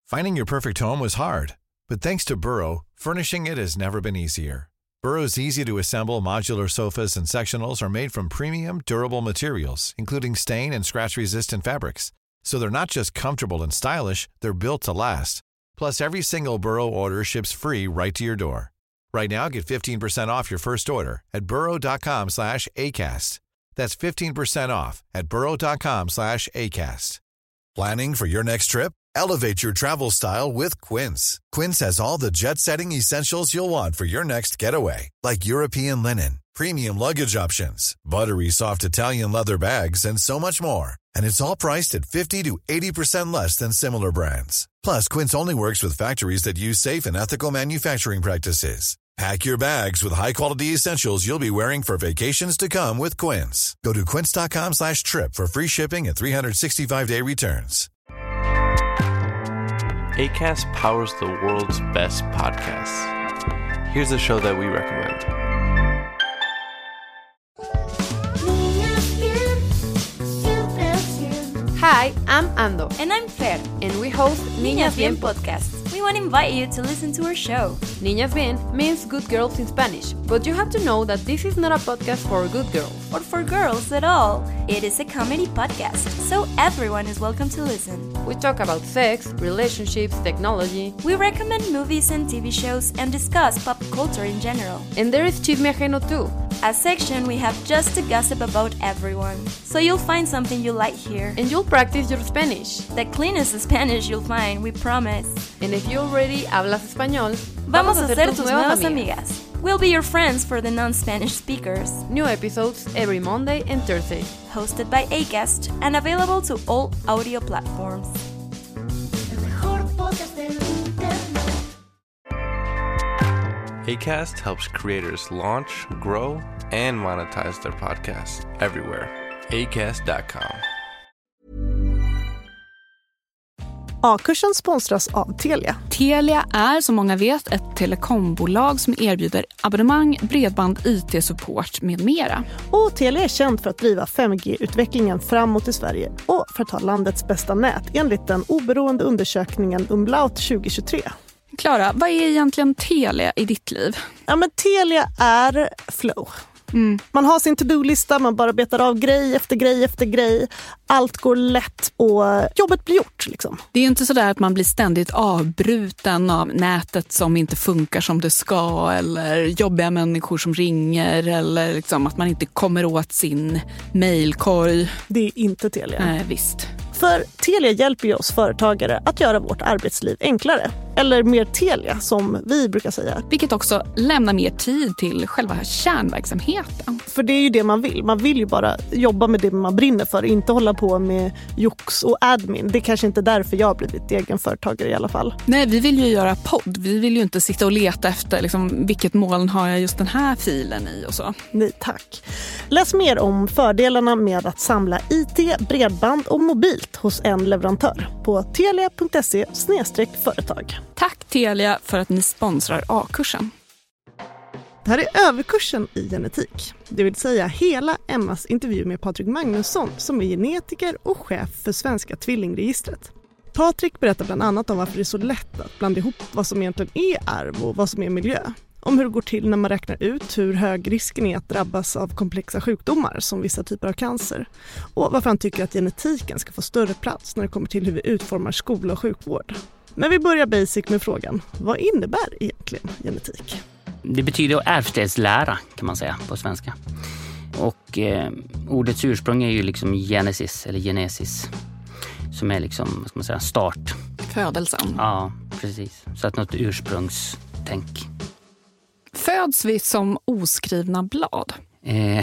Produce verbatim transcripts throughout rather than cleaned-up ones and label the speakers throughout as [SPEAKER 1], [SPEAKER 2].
[SPEAKER 1] Finding your perfect home was hard, but thanks to Burrow, furnishing it has never been easier. Burrow's easy-to-assemble modular sofas and sectionals are made from premium, durable materials, including stain and scratch-resistant fabrics. So they're not just comfortable and stylish, they're built to last. Plus, every single Burrow order ships free right to your door. Right now, get fifteen percent off your first order at burrow.com slash ACAST. That's fifteen percent off at burrow.com slash ACAST. Planning for your next trip? Elevate your travel style with Quince. Quince has all the jet-setting essentials you'll want for your next getaway, like European linen, premium luggage options, buttery soft Italian leather bags, and so much more. And it's all priced at fifty to eighty percent less than similar brands. Plus, Quince only works with factories that use safe and ethical manufacturing practices. Pack your bags with high-quality essentials you'll be wearing for vacations to come with Quince. Go to quince.com slash trip for free shipping and three sixty-five day returns.
[SPEAKER 2] Acast powers the world's best podcasts. Here's a show that we recommend.
[SPEAKER 3] Hi, I'm Ando.
[SPEAKER 4] And I'm Fer.
[SPEAKER 3] And we host
[SPEAKER 4] Niñas Bien Podcast. We want to invite you to listen to our show.
[SPEAKER 3] Niñas Bien means good girls in Spanish, but you have to know that this is not a podcast for good girls.
[SPEAKER 4] Or for girls at all. It is a comedy podcast, so everyone is welcome to listen.
[SPEAKER 3] We talk about sex, relationships, technology.
[SPEAKER 4] We recommend movies and T V shows and discuss pop culture in general.
[SPEAKER 3] And there is Chisme Ajeno too.
[SPEAKER 4] A section we have just to gossip about everyone. So you'll find something you like here.
[SPEAKER 3] And you'll practice your Spanish.
[SPEAKER 4] The cleanest Spanish you'll find, we promise.
[SPEAKER 3] And if you already hablas español,
[SPEAKER 4] vamos a ser tus nuevas amigas. We'll be your friends for the non-Spanish speakers.
[SPEAKER 3] New episodes every Monday and Thursday.
[SPEAKER 4] Hosted by Acast and available to all audio platforms.
[SPEAKER 2] Acast helps creators launch, grow, and monetize their podcasts everywhere. acast dot com.
[SPEAKER 5] A-kursen sponsras av Telia.
[SPEAKER 6] Telia är, som många vet, ett telekombolag som erbjuder abonnemang, bredband, I T-support med mera.
[SPEAKER 5] Och Telia är känt för att driva fem G-utvecklingen framåt i Sverige och för att ha landets bästa nät enligt den oberoende undersökningen Umlaut tjugo tjugotre.
[SPEAKER 6] Klara, vad är egentligen Telia i ditt liv?
[SPEAKER 5] Ja, men Telia är flow. Mm. Man har sin to-do-lista, man bara betar av grej efter grej efter grej. Allt går lätt och jobbet blir gjort. Liksom.
[SPEAKER 6] Det är inte så där att man blir ständigt avbruten av nätet som inte funkar som det ska, eller jobbiga människor som ringer, eller liksom att man inte kommer åt sin mejlkorg.
[SPEAKER 5] Det är inte Telia.
[SPEAKER 6] Nej, visst.
[SPEAKER 5] För Telia hjälper ju oss företagare att göra vårt arbetsliv enklare. Eller mer Telia, som vi brukar säga.
[SPEAKER 6] Vilket också lämnar mer tid till själva kärnverksamheten.
[SPEAKER 5] För det är ju det man vill. Man vill ju bara jobba med det man brinner för. Inte hålla på med jox och admin. Det är kanske inte därför jag har blivit egenföretagare i alla fall.
[SPEAKER 6] Nej, vi vill ju göra podd. Vi vill ju inte sitta och leta efter liksom, vilket moln har jag just den här filen i och så.
[SPEAKER 5] Nej, tack. Läs mer om fördelarna med att samla I T, bredband och mobilt hos en leverantör på telia punkt se slash företag.
[SPEAKER 6] Tack Telia för att ni sponsrar A-kursen.
[SPEAKER 5] Det här är överkursen i genetik. Det vill säga hela Emmas intervju med Patrik Magnusson som är genetiker och chef för Svenska tvillingregistret. Patrik berättar bland annat om varför det är så lätt att blanda ihop vad som egentligen är arv och vad som är miljö. Om hur det går till när man räknar ut hur hög risken är att drabbas av komplexa sjukdomar som vissa typer av cancer. Och varför han tycker att genetiken ska få större plats när det kommer till hur vi utformar skola och sjukvård. Men vi börjar basic med frågan, vad innebär egentligen genetik?
[SPEAKER 7] Det betyder ärftlighetslära kan man säga på svenska. Och eh, ordets ursprung är ju liksom genesis eller genesis. Som är liksom, vad ska man säga, start.
[SPEAKER 6] Födelsen.
[SPEAKER 7] Ja, precis. Så att något ursprungstänk.
[SPEAKER 6] Föds vi som oskrivna blad?
[SPEAKER 7] Eh,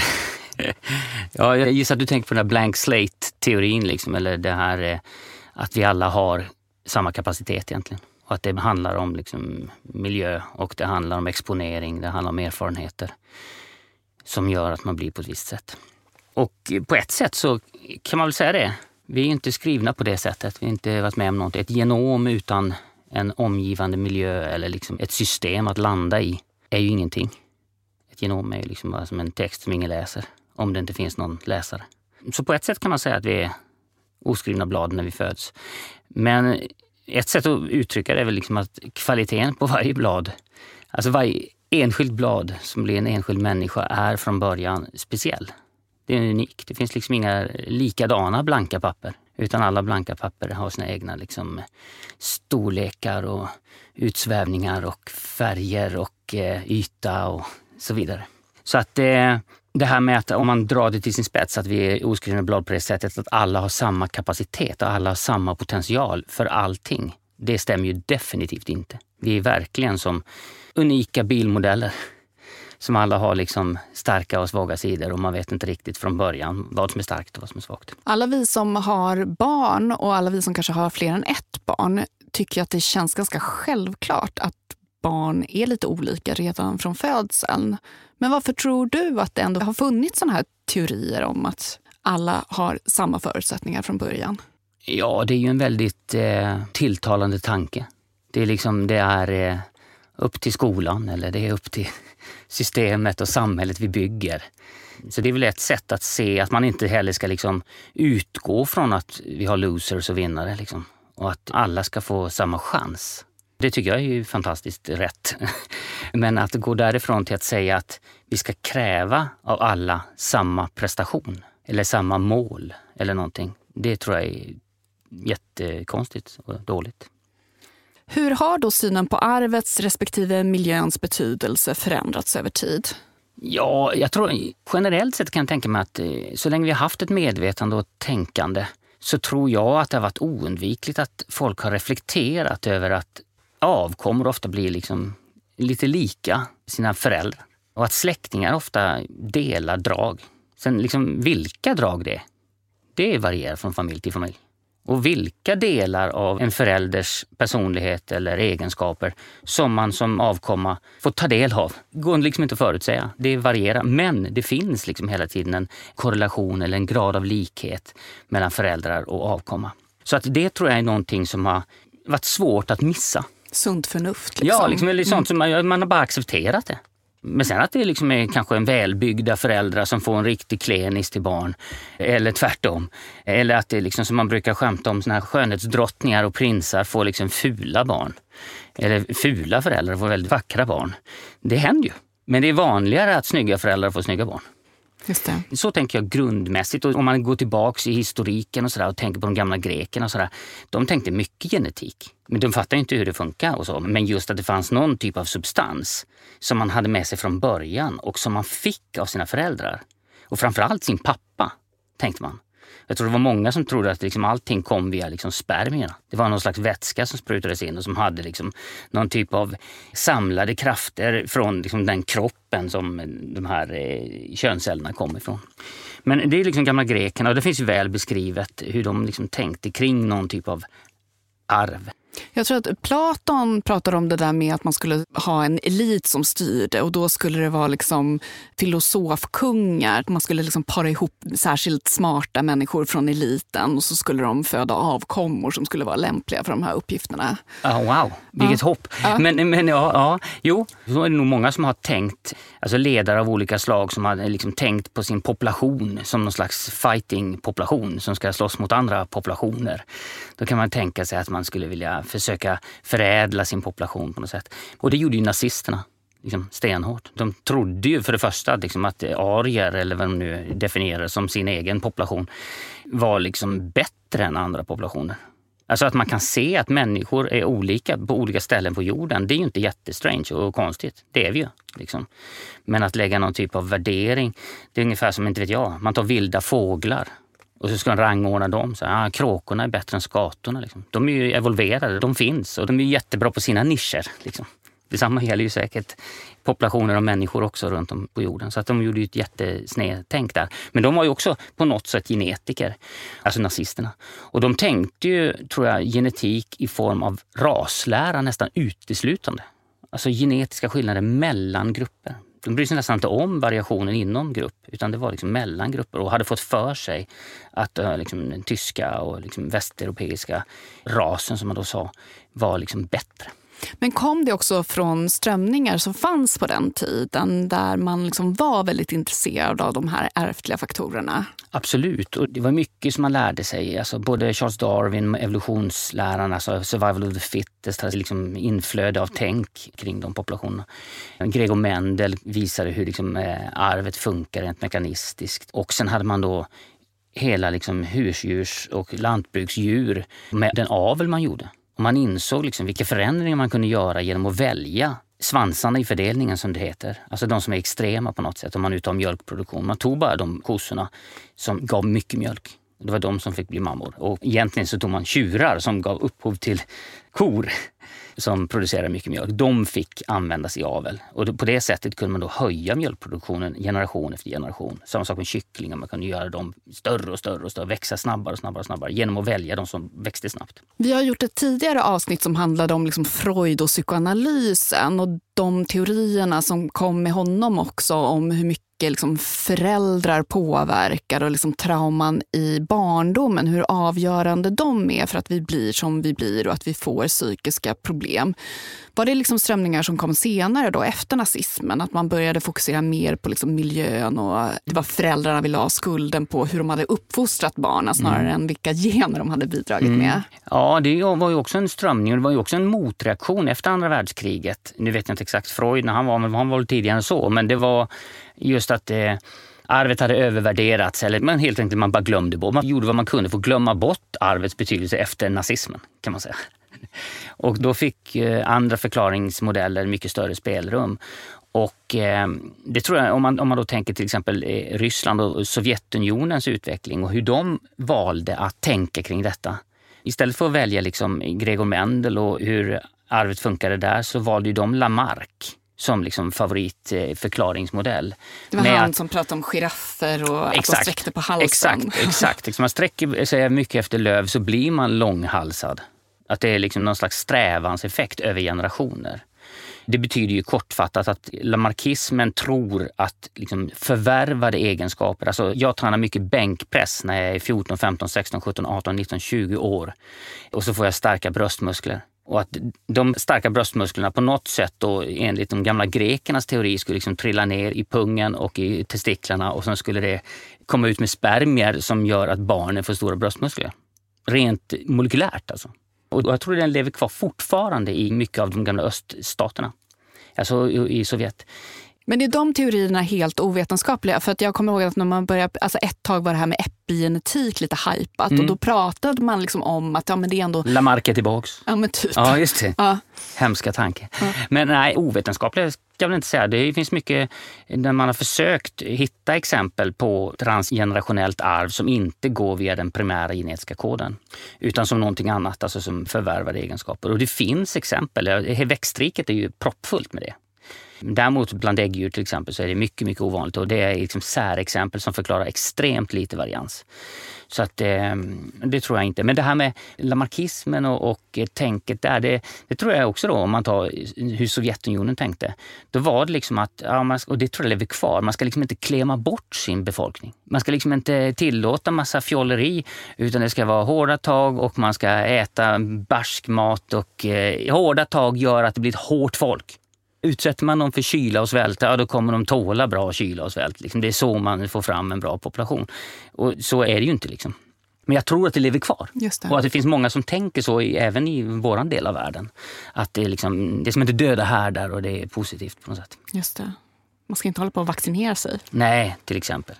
[SPEAKER 7] ja, jag gissar att du tänker på den här blank slate-teorin liksom. Eller det här eh, att vi alla har samma kapacitet egentligen. Och att det handlar om liksom miljö och det handlar om exponering, det handlar om erfarenheter som gör att man blir på ett visst sätt. Och på ett sätt så kan man väl säga det. Vi är inte skrivna på det sättet. Vi har inte varit med om något. Ett genom utan en omgivande miljö eller liksom ett system att landa i är ju ingenting. Ett genom är ju liksom bara som en text som ingen läser om det inte finns någon läsare. Så på ett sätt kan man säga att vi är oskrivna blad när vi föds. Men ett sätt att uttrycka det är väl liksom att kvaliteten på varje blad, alltså varje enskilt blad som blir en enskild människa är från början speciell. Det är unikt. Det finns liksom inga likadana blanka papper. Utan alla blanka papper har sina egna liksom storlekar och utsvävningar och färger och eh, yta och så vidare. Så att eh, det här med att om man drar det till sin spets att vi är oskrivna blad på det sättet att alla har samma kapacitet och alla har samma potential för allting. Det stämmer ju definitivt inte. Vi är verkligen som unika bilmodeller. Som alla har liksom starka och svaga sidor och man vet inte riktigt från början vad som är starkt och vad som är svagt.
[SPEAKER 6] Alla vi som har barn och alla vi som kanske har fler än ett barn tycker att det känns ganska självklart att barn är lite olika redan från födseln. Men varför tror du att det ändå har funnits sådana här teorier om att alla har samma förutsättningar från början?
[SPEAKER 7] Ja, det är ju en väldigt eh, tilltalande tanke. Det är liksom, det är eh, upp till skolan eller det är upp till systemet och samhället vi bygger. Så det är väl ett sätt att se att man inte heller ska liksom utgå från att vi har losers och vinnare liksom, och att alla ska få samma chans. Det tycker jag är ju fantastiskt rätt. Men att gå därifrån till att säga att vi ska kräva av alla samma prestation eller samma mål eller någonting, det tror jag är jättekonstigt och dåligt.
[SPEAKER 6] Hur har då synen på arvets respektive miljöns betydelse förändrats över tid?
[SPEAKER 7] Ja, jag tror generellt sett kan jag tänka mig att så länge vi har haft ett medvetande och tänkande så tror jag att det har varit oundvikligt att folk har reflekterat över att avkommor ofta blir liksom lite lika sina föräldrar. Och att släktingar ofta delar drag. Sen liksom vilka drag det är, det varierar från familj till familj. Och vilka delar av en förälders personlighet eller egenskaper som man som avkomma får ta del av går liksom inte att förutsäga. Det varierar, men det finns liksom hela tiden en korrelation eller en grad av likhet mellan föräldrar och avkomma. Så att det tror jag är någonting som har varit svårt att missa.
[SPEAKER 6] Sunt förnuft liksom.
[SPEAKER 7] Ja, liksom, eller sånt som man, man har bara accepterat det. Men sen att det liksom är kanske en välbyggda föräldrar som får en riktig klenis till barn. Eller tvärtom. Eller att det är liksom som man brukar skämta om, såna här skönhetsdrottningar och prinsar får liksom fula barn. Eller fula föräldrar får väldigt vackra barn. Det händer ju. Men det är vanligare att snygga föräldrar får snygga barn.
[SPEAKER 6] Just det.
[SPEAKER 7] Så tänker jag grundmässigt. Och om man går tillbaka i historiken och, så där, och tänker på de gamla grekerna och så där, de tänkte mycket genetik. Men de fattar inte hur det funkar och så. Men just att det fanns någon typ av substans som man hade med sig från början och som man fick av sina föräldrar. Och framförallt sin pappa, tänkte man. Jag tror det var många som trodde att liksom allting kom via liksom spermierna. Det var någon slags vätska som sprutades in och som hade liksom någon typ av samlade krafter från liksom den kroppen som de här eh, könscellerna kom ifrån. Men det är liksom gamla grekerna och det finns ju väl beskrivet hur de liksom tänkte kring någon typ av arv.
[SPEAKER 6] Jag tror att Platon pratar om det där med att man skulle ha en elit som styrde och då skulle det vara liksom filosofkungar. Man skulle liksom para ihop särskilt smarta människor från eliten och så skulle de föda avkommor som skulle vara lämpliga för de här uppgifterna.
[SPEAKER 7] Oh, wow, vilket ja. hopp. Ja. Men, men ja, ja, jo, så är det nog många som har tänkt, alltså ledare av olika slag som har liksom tänkt på sin population som någon slags fighting-population som ska slåss mot andra populationer. Då kan man tänka sig att man skulle vilja försöka förädla sin population på något sätt. Och det gjorde ju nazisterna liksom stenhårt. De trodde ju för det första liksom, att arier, eller vad de nu definierar som sin egen population, var liksom bättre än andra populationer. Alltså att man kan se att människor är olika på olika ställen på jorden, det är ju inte jättestrange och konstigt. Det är vi ju. Liksom. Men att lägga någon typ av värdering, det är ungefär som, inte vet jag, man tar vilda fåglar. Och så ska man rangordna dem. Så, ah, kråkorna är bättre än skatorna. Liksom. De är ju evolverade, de finns och de är jättebra på sina nischer. Liksom. Detsamma gäller ju säkert populationer av människor också runt om på jorden. Så att de gjorde ju ett jättesnedtänk där. Men de var ju också på något sätt genetiker, alltså nazisterna. Och de tänkte ju, tror jag, genetik i form av raslära nästan uteslutande. Alltså genetiska skillnader mellan grupper. De bryr sig nästan inte om variationen inom grupp, utan det var liksom mellan grupper och hade fått för sig att äh, liksom, den tyska och liksom, västeuropeiska rasen, som man då sa, var liksom bättre.
[SPEAKER 6] Men kom det också från strömningar som fanns på den tiden där man liksom var väldigt intresserad av de här ärftliga faktorerna?
[SPEAKER 7] Absolut, och det var mycket som man lärde sig. Alltså både Charles Darwin, evolutionsläraren, alltså survival of the fittest, hade liksom inflöde av tänk kring de populationerna. Gregor Mendel visade hur liksom, eh, arvet funkar rent mekanistiskt. Och sen hade man då hela liksom, husdjurs- och lantbruksdjur med den avel man gjorde. Och man insåg liksom vilka förändringar man kunde göra genom att välja svansarna i fördelningen som det heter. Alltså de som är extrema på något sätt om man utar mjölkproduktion. Man tog bara de kossorna som gav mycket mjölk. Det var de som fick bli mammor. Och egentligen så tog man tjurar som gav upphov till kor som producerar mycket mjölk. De fick användas i avel. Och på det sättet kunde man då höja mjölkproduktionen generation efter generation. Samma sak med kycklingar. Man kunde göra dem större och större och större. Växa snabbare och snabbare och snabbare. Genom att välja de som växte snabbt.
[SPEAKER 6] Vi har gjort ett tidigare avsnitt som handlade om liksom Freud och psykoanalysen. Och de teorierna som kom med honom också om hur mycket liksom föräldrar påverkar och liksom trauman i barndomen, hur avgörande de är för att vi blir som vi blir och att vi får psykiska problem. Var det liksom strömningar som kom senare då efter nazismen, att man började fokusera mer på liksom miljön och det var föräldrarna ville ha skulden på hur de hade uppfostrat barnen snarare mm. än vilka gener de hade bidragit mm. med?
[SPEAKER 7] Ja, det var ju också en strömning och det var ju också en motreaktion efter andra världskriget. Nu vet jag inte exakt Freud när han var, men han var tidigare än så, men det var just att eh, arvet hade övervärderats eller men helt enkelt man bara glömde bort. Man gjorde vad man kunde för att glömma bort arvets betydelse efter nazismen kan man säga. Och då fick eh, andra förklaringsmodeller mycket större spelrum. Och eh, det tror jag, om man, om man då tänker till exempel eh, Ryssland och Sovjetunionens utveckling och hur de valde att tänka kring detta. Istället för att välja liksom Gregor Mendel och hur arvet funkade där så valde ju de Lamarck som liksom favoritförklaringsmodell.
[SPEAKER 6] Det var
[SPEAKER 7] Med
[SPEAKER 6] han
[SPEAKER 7] att,
[SPEAKER 6] som pratade om giraffer och exakt, att de sträckte på halsen.
[SPEAKER 7] Exakt, exakt. Liksom man sträcker sig mycket efter löv så blir man långhalsad. Att det är liksom någon slags strävanseffekt över generationer. Det betyder ju kortfattat att lamarckismen tror att liksom förvärvade egenskaper, alltså jag tränar mycket bänkpress när jag är fjorton, femton, sexton, sjutton, arton, nitton, tjugo år och så får jag starka bröstmuskler. Och att de starka bröstmusklerna på något sätt då, enligt de gamla grekernas teori skulle liksom trilla ner i pungen och i testiklarna och sen skulle det komma ut med spermier som gör att barnen får stora bröstmuskler. Rent molekylärt alltså. Och jag tror den lever kvar fortfarande i mycket av de gamla öststaterna. Alltså i Sovjet.
[SPEAKER 6] Men är de teorierna helt ovetenskapliga? För att jag kommer ihåg att när man började, alltså ett tag var det här med epigenetik lite hypat mm. och då pratade man liksom om att ja, men det är ändå...
[SPEAKER 7] Lamarck är tillbaks.
[SPEAKER 6] Ja, men typ.
[SPEAKER 7] Ja, just det.
[SPEAKER 6] Ja.
[SPEAKER 7] Hemska tanke.
[SPEAKER 6] Ja.
[SPEAKER 7] Men nej, ovetenskapliga ska jag väl inte säga. Det finns mycket när man har försökt hitta exempel på transgenerationellt arv som inte går via den primära genetiska koden utan som någonting annat, alltså som förvärvade egenskaper. Och det finns exempel. Växtriket är ju proppfullt med det. Däremot bland äggdjur till exempel så är det mycket, mycket ovanligt och det är liksom särexempel som förklarar extremt lite varians. Så att eh, det tror jag inte. Men det här med lamarckismen och, och tänket där, det, det tror jag också då om man tar hur Sovjetunionen tänkte. Då var det liksom att, ja, man, och det tror jag lever kvar, man ska liksom inte klämma bort sin befolkning. Man ska liksom inte tillåta massa fjolleri utan det ska vara hårda tag och man ska äta barsk mat och eh, hårda tag gör att det blir ett hårt folk. Utsätter man dem för kyla och svält, ja, då kommer de tåla bra kyla och svält. Liksom. Det är så man får fram en bra population. Och så är det ju inte. Liksom. Men jag tror att det lever kvar.
[SPEAKER 6] Just det.
[SPEAKER 7] Och att det finns många som tänker så i, även i våran del av världen. Att det är, liksom, det är som inte döda härdar och det är positivt på något sätt.
[SPEAKER 6] Just det. Man ska inte hålla på att vaccinera sig.
[SPEAKER 7] Nej, till exempel.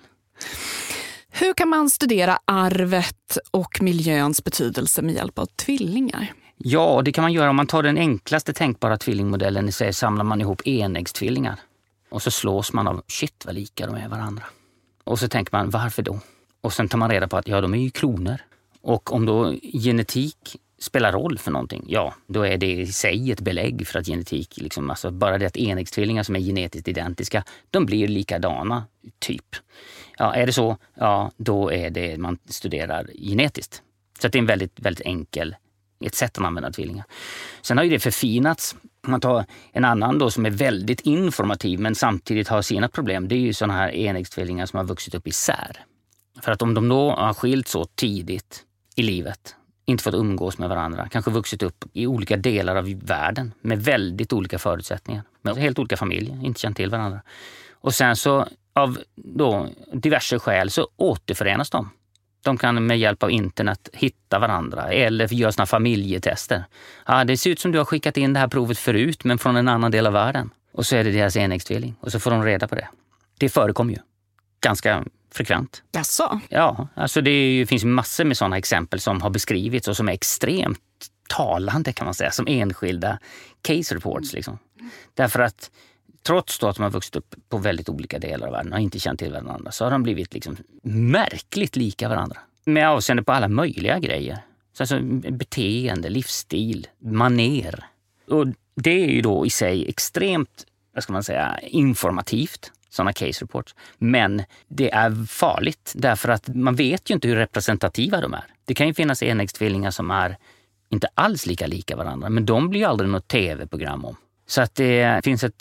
[SPEAKER 6] Hur kan man studera arvet och miljöns betydelse med hjälp av tvillingar?
[SPEAKER 7] Ja, det kan man göra om man tar den enklaste tänkbara tvillingmodellen. Så samlar man ihop enäggstvillingar. Och så slås man av, shit vad lika de är varandra. Och så tänker man, varför då? Och sen tar man reda på att ja, de är ju kloner. Och om då genetik spelar roll för någonting, ja, då är det i sig ett belägg för att genetik, liksom, alltså bara det att enäggstvillingar som är genetiskt identiska, de blir likadana, typ. Ja, är det så, ja, då är det man studerar genetiskt. Så att det är en väldigt, väldigt enkel ett sätt att använda tvillingar. Sen har ju det förfinats. Om man tar en annan då som är väldigt informativ men samtidigt har sina problem. Det är ju sådana här enäggstvillingar som har vuxit upp isär. För att om de då har skilt så tidigt i livet inte fått umgås med varandra. Kanske vuxit upp i olika delar av världen med väldigt olika förutsättningar. Med helt olika familjer, inte känt till varandra. Och sen så av då diverse skäl så återförenas de. De kan med hjälp av internet hitta varandra eller göra såna familjetester. Ja, det ser ut som du har skickat in det här provet förut men från en annan del av världen. Och så är det deras enäggstvilling och så får de reda på det. Det förekommer ju ganska frekvent.
[SPEAKER 6] Jaså?
[SPEAKER 7] Ja, alltså det är ju, finns massor med sådana exempel som har beskrivits och som är extremt talande kan man säga, som enskilda case reports liksom. Därför att trots då att de har vuxit upp på väldigt olika delar av världen och inte känt till varandra så har de blivit liksom märkligt lika varandra. Med avseende på alla möjliga grejer. Så alltså beteende, livsstil, maner. Och det är ju då i sig extremt, vad ska man säga, informativt. Sådana case reports. Men det är farligt därför att man vet ju inte hur representativa de är. Det kan ju finnas enäggstvillingar som är inte alls lika lika varandra men de blir ju aldrig något tv-program om. Så att det finns ett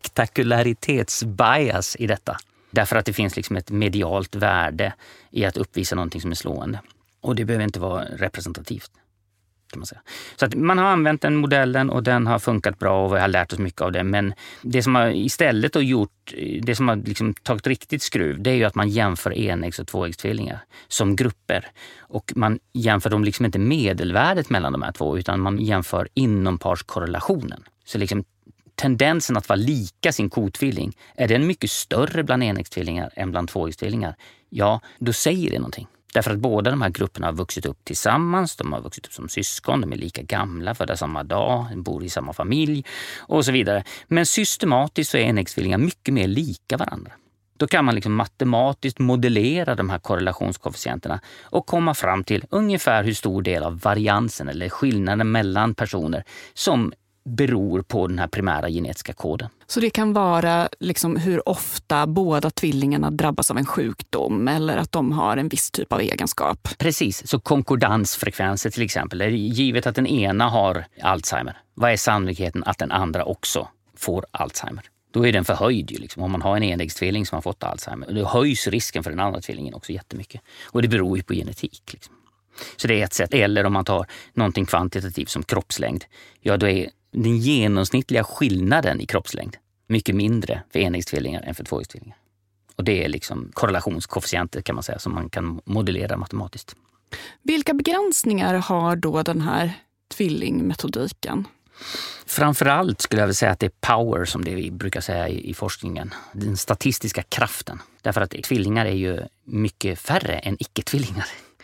[SPEAKER 7] spektakularitetsbias i detta. Därför att det finns liksom ett medialt värde i att uppvisa någonting som är slående. Och det behöver inte vara representativt. Kan man säga. Så att man har använt den modellen och den har funkat bra och vi har lärt oss mycket av det. Men det som har istället har gjort, det som har liksom tagit riktigt skruv, det är ju att man jämför enäggs- och tvåäggstvillingar som grupper. Och man jämför dem liksom inte medelvärdet mellan de här två utan man jämför inomparskorrelationen. Så liksom tendensen att vara lika sin kotvilling, är den mycket större bland enäggstvillingar än bland tvåäggstvillingar? Ja, då säger det någonting. Därför att båda de här grupperna har vuxit upp tillsammans, de har vuxit upp som syskon, de är lika gamla, födda samma dag, bor i samma familj och så vidare. Men systematiskt så är enäggstvillingar mycket mer lika varandra. Då kan man liksom matematiskt modellera de här korrelationskoefficienterna och komma fram till ungefär hur stor del av variansen eller skillnaden mellan personer som beror på den här primära genetiska koden.
[SPEAKER 6] Så det kan vara liksom hur ofta båda tvillingarna drabbas av en sjukdom eller att de har en viss typ av egenskap?
[SPEAKER 7] Precis, så konkordansfrekvenser till exempel. Givet att den ena har Alzheimer, vad är sannolikheten att den andra också får Alzheimer? Då är den förhöjd ju liksom. Om man har en enäggstvilling som har fått Alzheimer, då höjs risken för den andra tvillingen också jättemycket. Och det beror ju på genetik liksom. Så det är ett sätt. Eller om man tar någonting kvantitativt som kroppslängd, ja då är den genomsnittliga skillnaden i kroppslängd mycket mindre för enäggstvillingar än för tvåäggstvillingar. Och det är liksom korrelationskoefficienter kan man säga som man kan modellera matematiskt.
[SPEAKER 6] Vilka begränsningar har då den här tvillingmetodiken?
[SPEAKER 7] Framförallt skulle jag vilja säga att det är power som det vi brukar säga i, i forskningen. Den statistiska kraften. Därför att tvillingar är ju mycket färre än icke-tvillingar.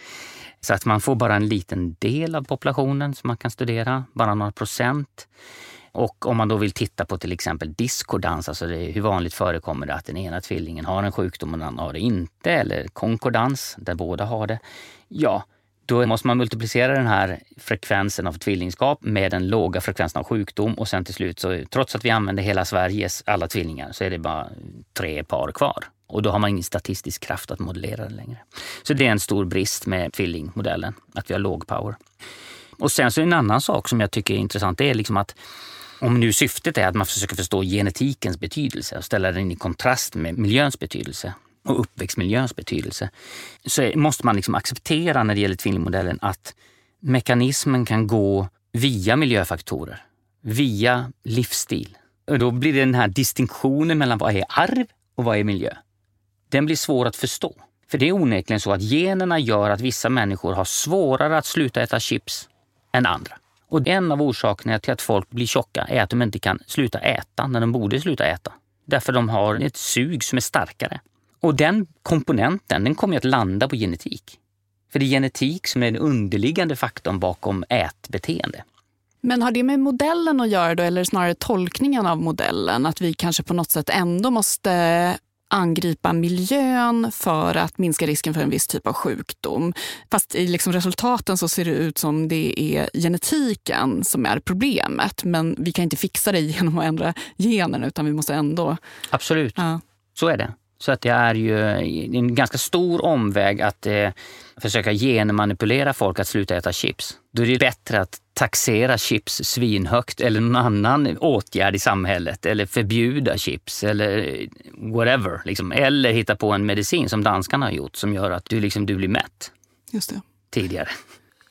[SPEAKER 7] Så att man får bara en liten del av populationen som man kan studera, bara några procent. Och om man då vill titta på till exempel diskordans, alltså det, hur vanligt förekommer det att den ena tvillingen har en sjukdom och den andra har det inte, eller konkordans där båda har det. Ja, då måste man multiplicera den här frekvensen av tvillingskap med den låga frekvensen av sjukdom och sen till slut så, trots att vi använder hela Sveriges alla tvillingar så är det bara tre par kvar. Och då har man ingen statistisk kraft att modellera det längre. Så det är en stor brist med tvillingmodellen, att vi har låg power. Och sen så en annan sak som jag tycker är intressant, det är liksom att om nu syftet är att man försöker förstå genetikens betydelse och ställa den i kontrast med miljöns betydelse och uppväxtmiljöns betydelse, så måste man liksom acceptera när det gäller tvillingmodellen att mekanismen kan gå via miljöfaktorer, via livsstil. Och då blir det den här distinktionen mellan vad är arv och vad är miljö. Den blir svår att förstå. För det är onekligen så att generna gör att vissa människor har svårare att sluta äta chips än andra. Och en av orsakerna till att folk blir tjocka är att de inte kan sluta äta när de borde sluta äta. Därför de har ett sug som är starkare. Och den komponenten, den kommer att landa på genetik. För det är genetik som är den underliggande faktorn bakom ätbeteende.
[SPEAKER 6] Men har det med modellen att göra då, eller snarare tolkningen av modellen? Att vi kanske på något sätt ändå måste angripa miljön för att minska risken för en viss typ av sjukdom. Fast i liksom resultaten så ser det ut som det är genetiken som är problemet. Men vi kan inte fixa det genom att ändra generna utan vi måste ändå...
[SPEAKER 7] Absolut, ja. Så är det. Så att det är ju en ganska stor omväg att eh, försöka genmanipulera folk att sluta äta chips. Då är det bättre att taxera chips svinhögt eller någon annan åtgärd i samhället eller förbjuda chips eller whatever. Liksom. Eller hitta på en medicin som danskarna har gjort som gör att du, liksom, du blir mätt.
[SPEAKER 6] Just det.
[SPEAKER 7] Tidigare.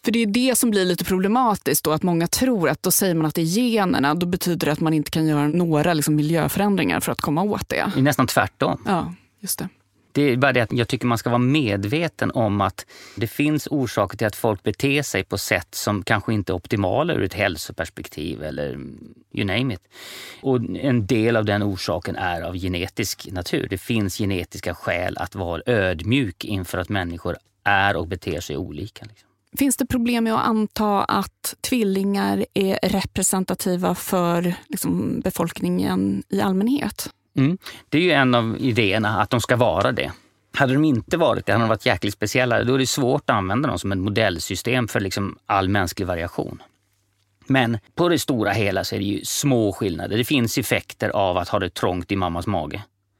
[SPEAKER 6] För det är det som blir lite problematiskt då, att många tror att då säger man att det är generna, då betyder det att man inte kan göra några liksom miljöförändringar för att komma åt det.
[SPEAKER 7] Det är nästan tvärtom.
[SPEAKER 6] Ja, just det.
[SPEAKER 7] Det är bara det att jag tycker man ska vara medveten om att det finns orsaker till att folk beter sig på sätt som kanske inte är optimala ur ett hälsoperspektiv eller you name it. Och en del av den orsaken är av genetisk natur. Det finns genetiska skäl att vara ödmjuk inför att människor är och beter sig olika. Liksom.
[SPEAKER 6] Finns det problem med att anta att tvillingar är representativa för liksom, befolkningen i allmänhet?
[SPEAKER 7] Mm. Det är ju en av idéerna att de ska vara det. Hade de inte varit det, hade de varit jäkligt speciella, då är det svårt att använda dem som ett modellsystem för liksom all mänsklig variation. Men på det stora hela så är det ju små skillnader. Det finns effekter av att ha det trångt i mammas mage.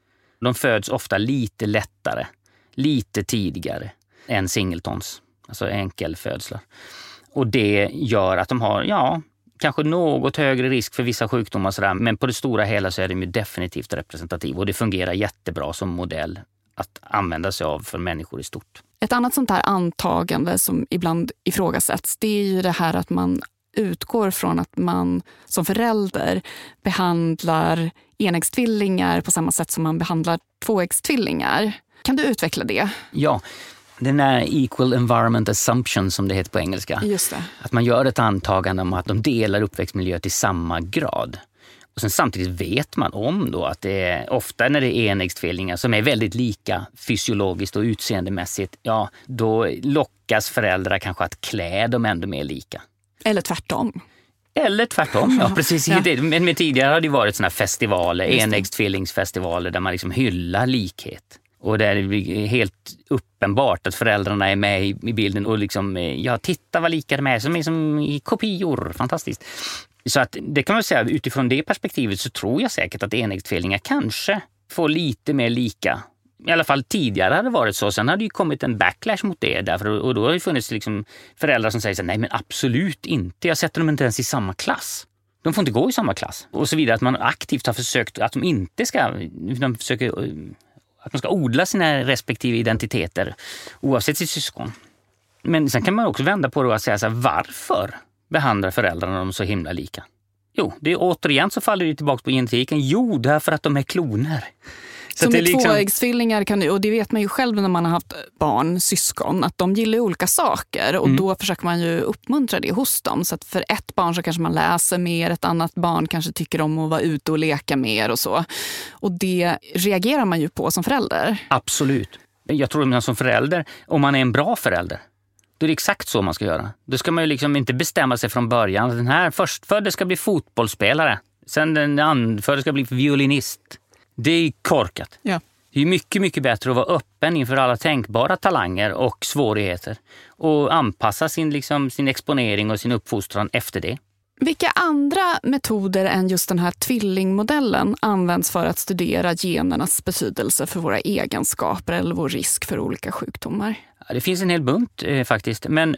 [SPEAKER 7] De föds ofta lite lättare, lite tidigare än singletons, alltså enkelfödslar. Och det gör att de har, ja... kanske något högre risk för vissa sjukdomar sådär, men på det stora hela så är de ju definitivt representativa och det fungerar jättebra som modell att använda sig av för människor i stort.
[SPEAKER 6] Ett annat sånt här antagande som ibland ifrågasätts, det är ju det här att man utgår från att man som förälder behandlar enäggstvillingar på samma sätt som man behandlar tvåäggstvillingar. Kan du utveckla det?
[SPEAKER 7] Ja. Den är equal environment assumption som det heter på engelska.
[SPEAKER 6] Just det.
[SPEAKER 7] Att man gör ett antagande om att de delar uppväxtmiljö till samma grad. Och sen samtidigt vet man om då att det är ofta när det är enäggstvillingar som är väldigt lika fysiologiskt och utseendemässigt, ja då lockas föräldrar kanske att klä dem ändå mer lika.
[SPEAKER 6] Eller tvärtom.
[SPEAKER 7] Eller tvärtom, ja precis.
[SPEAKER 6] Ja.
[SPEAKER 7] Men med tidigare har det varit såna festivaler, enäggstvillingsfestivaler där man liksom hyllar likhet. Och där det blir helt uppenbart att föräldrarna är med i bilden och liksom, ja, titta vad lika de är, som är som i kopior, fantastiskt. Så att det kan man säga, utifrån det perspektivet så tror jag säkert att enäggstvillingar kanske får lite mer lika. I alla fall tidigare hade det varit så, sen hade ju kommit en backlash mot det därför, och då har det funnits liksom föräldrar som säger så, nej men absolut inte, jag sätter dem inte ens i samma klass. De får inte gå i samma klass. Och så vidare, att man aktivt har försökt att de inte ska, de försöker... att man ska odla sina respektive identiteter oavsett sitt syskon. Men sen kan man också vända på det och säga så här, varför behandlar föräldrarna dem så himla lika? Jo, det är återigen så faller det tillbaka på genetiken. Jo, därför att de är kloner.
[SPEAKER 6] Så med
[SPEAKER 7] liksom...
[SPEAKER 6] tvåäggstvillingar kan du, och det vet man ju själv när man har haft barn, syskon, att de gillar olika saker och mm. då försöker man ju uppmuntra det hos dem. Så att för ett barn så kanske man läser mer, ett annat barn kanske tycker om att vara ute och leka mer och så. Och det reagerar man ju på som förälder.
[SPEAKER 7] Absolut. Jag tror att som förälder, om man är en bra förälder, då är det exakt så man ska göra. Då ska man ju liksom inte bestämma sig från början. Den här förstfödde ska bli fotbollsspelare, sen den andfödde ska bli violinist. Det är korkat.
[SPEAKER 6] Ja.
[SPEAKER 7] Det är mycket, mycket bättre att vara öppen inför alla tänkbara talanger och svårigheter. Och anpassa sin, liksom, sin exponering och sin uppfostran efter det.
[SPEAKER 6] Vilka andra metoder än just den här tvillingmodellen används för att studera genernas betydelse för våra egenskaper eller vår risk för olika sjukdomar?
[SPEAKER 7] Ja, det finns en hel bunt eh, faktiskt. Men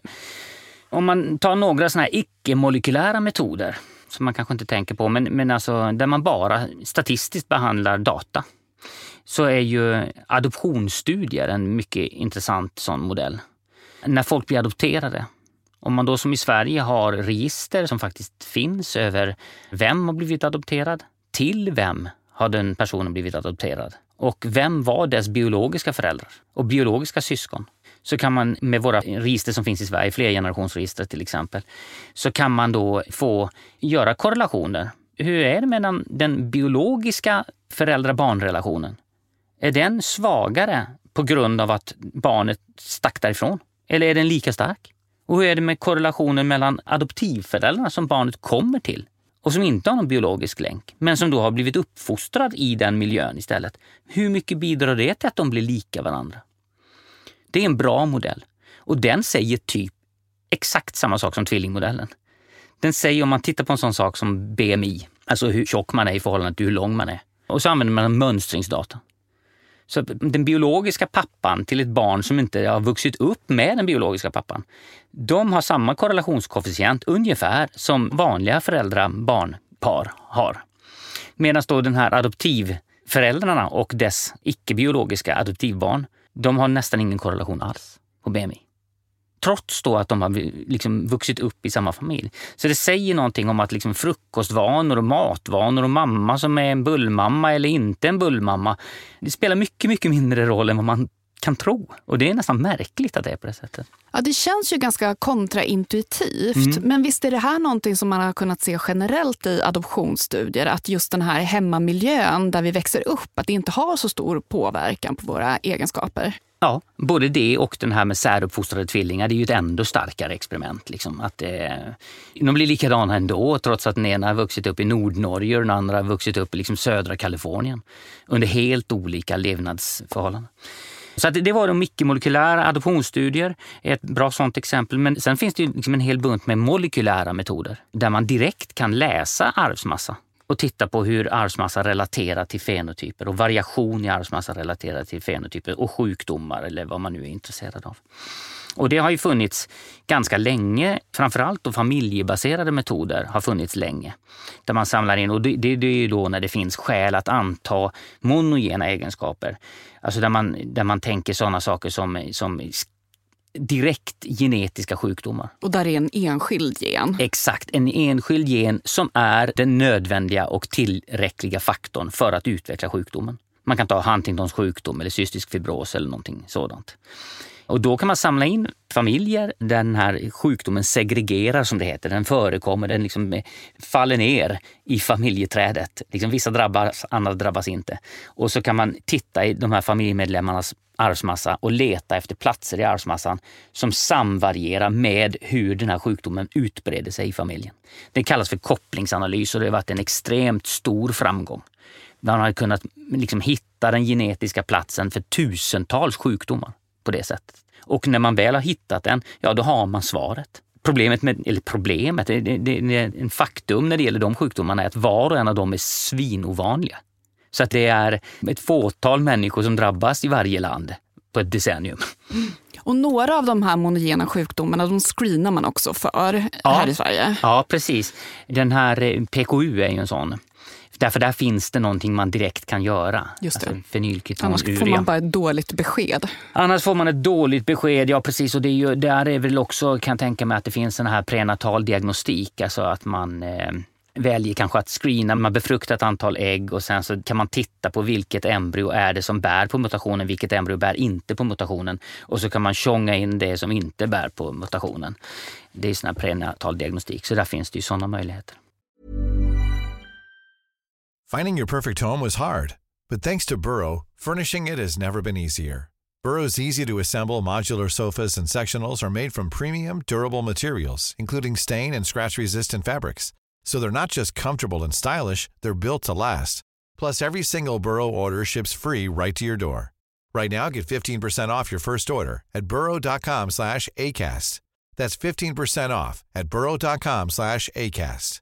[SPEAKER 7] om man tar några såna här icke-molekylära metoder som man kanske inte tänker på, men, men alltså där man bara statistiskt behandlar data, så är ju adoptionsstudier en mycket intressant sån modell. När folk blir adopterade, om man då som i Sverige har register som faktiskt finns över vem har blivit adopterad, till vem har den personen blivit adopterad och vem var dess biologiska föräldrar och biologiska syskon, så kan man med våra register som finns i Sverige, flergenerationsregister till exempel, så kan man då få göra korrelationer. Hur är det med den, den biologiska föräldrar-barnrelationen? Är den svagare på grund av att barnet stack därifrån? Eller är den lika stark? Och hur är det med korrelationen mellan adoptivföräldrarna som barnet kommer till och som inte har någon biologisk länk, men som då har blivit uppfostrad i den miljön istället? Hur mycket bidrar det till att de blir lika varandra? Det är en bra modell. Och den säger typ exakt samma sak som tvillingmodellen. Den säger, om man tittar på en sån sak som B M I, alltså hur tjock man är i förhållande till hur lång man är. Och så använder man mönstringsdata. Så den biologiska pappan till ett barn som inte har vuxit upp med den biologiska pappan, de har samma korrelationskoefficient ungefär som vanliga föräldrar-barnpar har. Medan då den här adoptivföräldrarna och dess icke-biologiska adoptivbarn, de har nästan ingen korrelation alls på B M I. trots då att de har liksom vuxit upp i samma familj. Så det säger någonting om att liksom frukostvanor och matvanor och mamma som är en bullmamma eller inte en bullmamma, det spelar mycket, mycket mindre roll än vad man kan tro. Och det är nästan märkligt att det är på det sättet.
[SPEAKER 6] Ja, det känns ju ganska kontraintuitivt. Mm. Men visst är det här någonting som man har kunnat se generellt i adoptionsstudier, att just den här hemmamiljön där vi växer upp, att det inte har så stor påverkan på våra egenskaper?
[SPEAKER 7] Ja, både det och den här med säruppfostrade tvillingar, det är ju ett ändå starkare experiment. Liksom. Att det, de blir likadana ändå, trots att den ena har vuxit upp i Nordnorge och den andra har vuxit upp i liksom södra Kalifornien. Under helt olika levnadsförhållanden. Så att det var de mikromolekylära adoptionsstudier, ett bra sånt exempel. Men sen finns det ju liksom en hel bunt med molekylära metoder där man direkt kan läsa arvsmassa och titta på hur arvsmassa relaterar till fenotyper och variation i arvsmassa relaterar till fenotyper och sjukdomar eller vad man nu är intresserad av. Och det har ju funnits ganska länge, framförallt då familjebaserade metoder har funnits länge. Där man samlar in, och det, det, det är ju då när det finns skäl att anta monogena egenskaper. Alltså där man, där man tänker sådana saker som, som direkt genetiska sjukdomar.
[SPEAKER 6] Och där är en enskild gen.
[SPEAKER 7] Exakt, en enskild gen som är den nödvändiga och tillräckliga faktorn för att utveckla sjukdomen. Man kan ta Huntingtons sjukdom eller cystisk fibros eller någonting sådant. Och då kan man samla in familjer där den här sjukdomen segregerar, som det heter. Den förekommer, den liksom faller ner i familjeträdet. Liksom vissa drabbas, andra drabbas inte. Och så kan man titta i de här familjemedlemmarnas arvsmassa och leta efter platser i arvsmassan som samvarierar med hur den här sjukdomen utbreder sig i familjen. Det kallas för kopplingsanalys och det har varit en extremt stor framgång. Man har kunnat liksom hitta den genetiska platsen för tusentals sjukdomar på det sättet. Och när man väl har hittat den, ja då har man svaret. Problemet med, eller problemet, det, det, det är en faktum när det gäller de sjukdomarna är att var och en av dem är svinovanliga. Så att det är ett fåtal människor som drabbas i varje land på ett decennium.
[SPEAKER 6] Mm. Och några av de här monogena sjukdomarna, de screenar man också för
[SPEAKER 7] ja,
[SPEAKER 6] här i Sverige.
[SPEAKER 7] Ja, precis. Den här P K U är ju en sån. Därför där finns det någonting man direkt kan göra.
[SPEAKER 6] Just det.
[SPEAKER 7] Alltså fenylketonuria.
[SPEAKER 6] Annars får man bara ett dåligt besked.
[SPEAKER 7] Annars får man ett dåligt besked, ja precis. Och det är ju, där är väl också, kan jag tänka mig att det finns en här prenatal diagnostik. Alltså att man eh, väljer kanske att screena, man befruktar ett antal ägg och sen så kan man titta på vilket embryo är det som bär på mutationen, vilket embryo bär inte på mutationen. Och så kan man tjonga in det som inte bär på mutationen. Det är sån här prenatal diagnostik, så där finns det ju sådana möjligheter.
[SPEAKER 1] Finding your perfect home was hard, but thanks to Burrow, furnishing it has never been easier. Burrow's easy-to-assemble modular sofas and sectionals are made from premium, durable materials, including stain and scratch-resistant fabrics. So they're not just comfortable and stylish, they're built to last. Plus, every single Burrow order ships free right to your door. Right now, get fifteen percent off your first order at burrow.com slash ACAST. That's fifteen percent off at burrow.com slash ACAST.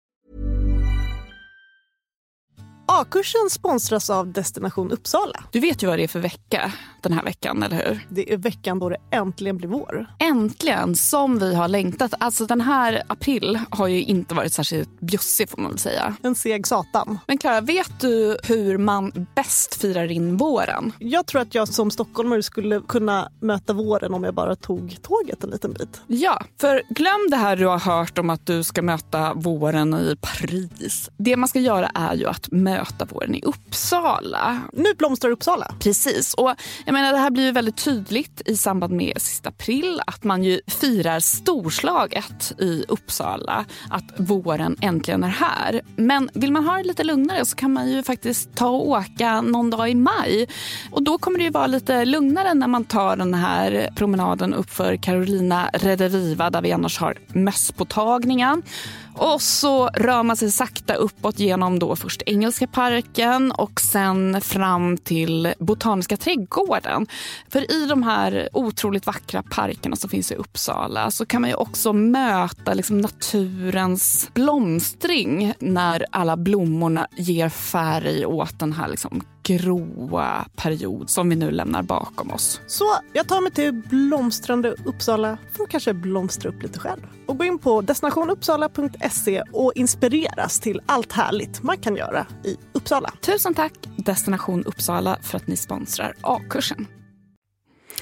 [SPEAKER 5] A-kursen sponsras av Destination Uppsala.
[SPEAKER 6] Du vet ju vad det är för vecka den här veckan, eller hur?
[SPEAKER 5] Det är veckan då det äntligen blir vår.
[SPEAKER 6] Äntligen, som vi har längtat. Alltså den här april har ju inte varit särskilt bjussig får man väl säga.
[SPEAKER 5] En seg satan.
[SPEAKER 6] Men Clara, vet du hur man bäst firar in våren?
[SPEAKER 5] Jag tror att jag som stockholmare skulle kunna möta våren om jag bara tog tåget en liten bit.
[SPEAKER 6] Ja, för glöm det här du har hört om att du ska möta våren i Paris. Det man ska göra är ju att möta våren i Uppsala.
[SPEAKER 5] Nu blomstrar Uppsala.
[SPEAKER 6] Precis, och jag menar det här blir ju väldigt tydligt i samband med sista april att man ju firar storslaget i Uppsala att våren äntligen är här. Men vill man ha det lite lugnare så kan man ju faktiskt ta och åka någon dag i maj. Och då kommer det ju vara lite lugnare när man tar den här promenaden upp för Carolina Rediviva där vi annars har mösspåtagningen. Och så rör man sig sakta uppåt genom då först Engelska parken och sen fram till Botaniska trädgården. För i de här otroligt vackra parkerna som finns i Uppsala så kan man ju också möta liksom naturens blomstring när alla blommorna ger färg åt den här liksom gråa period som vi nu lämnar bakom oss.
[SPEAKER 5] Så jag tar mig till blomstrande Uppsala för att kanske blomstra upp lite själv. Och gå in på destination uppsala punkt se och inspireras till allt härligt man kan göra i Uppsala.
[SPEAKER 6] Tusen tack Destination Uppsala för att ni sponsrar A-kursen.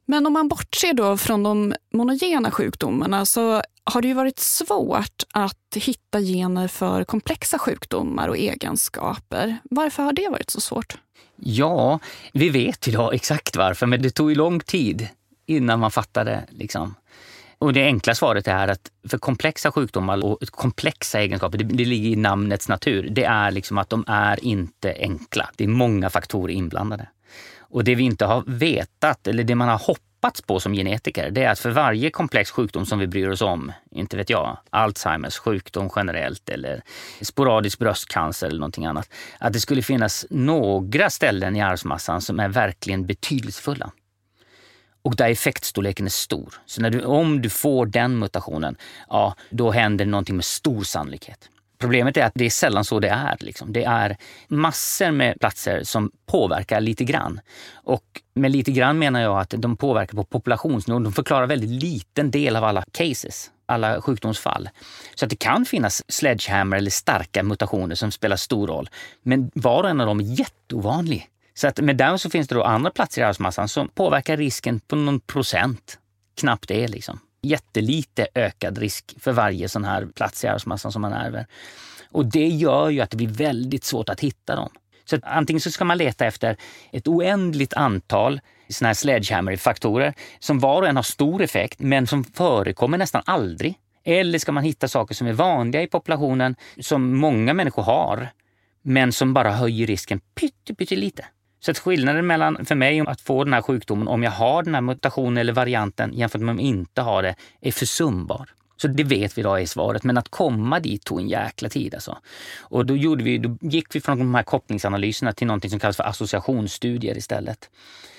[SPEAKER 6] Men om man bortser då från de monogena sjukdomarna så har det ju varit svårt att hitta gener för komplexa sjukdomar och egenskaper. Varför har det varit så svårt?
[SPEAKER 7] Ja, vi vet idag exakt varför, men det tog ju lång tid innan man fattade liksom. Och det enkla svaret är att för komplexa sjukdomar och komplexa egenskaper, det, det ligger i namnets natur. Det är liksom att de är inte enkla. Det är många faktorer inblandade. Och det vi inte har vetat, eller det man har hoppats på som genetiker, det är att för varje komplex sjukdom som vi bryr oss om, inte vet jag, Alzheimers sjukdom generellt eller sporadisk bröstcancer eller någonting annat, att det skulle finnas några ställen i arvsmassan som är verkligen betydelsefulla. Och där effektstorleken är stor. Så när du, om du får den mutationen, ja, då händer någonting med stor sannolikhet. Problemet är att det är sällan så det är. Liksom. Det är massor med platser som påverkar lite grann. Och med lite grann menar jag att de påverkar på populationsnivå. De förklarar väldigt liten del av alla cases, alla sjukdomsfall. Så att det kan finnas sledgehammer eller starka mutationer som spelar stor roll. Men var och en av dem är jätteovanlig. Så att med dem så finns det då andra platser i arvsmassan som påverkar risken på någon procent. Knappt det liksom. Jättelite ökad risk för varje sån här plats i arvsmassan som man ärver. Och det gör ju att det blir väldigt svårt att hitta dem. Så att antingen så ska man leta efter ett oändligt antal såna här sledgehammer-faktorer som var och en har stor effekt men som förekommer nästan aldrig. Eller ska man hitta saker som är vanliga i populationen som många människor har men som bara höjer risken pytte, pytte lite. Så att skillnaden mellan för mig att få den här sjukdomen om jag har den här mutationen eller varianten jämfört med om jag inte har det är försumbar. Så det vet vi idag är svaret, men att komma dit tog en jäkla tid alltså. Och då, gjorde vi, då gick vi från de här kopplingsanalyserna till någonting som kallas för associationsstudier istället.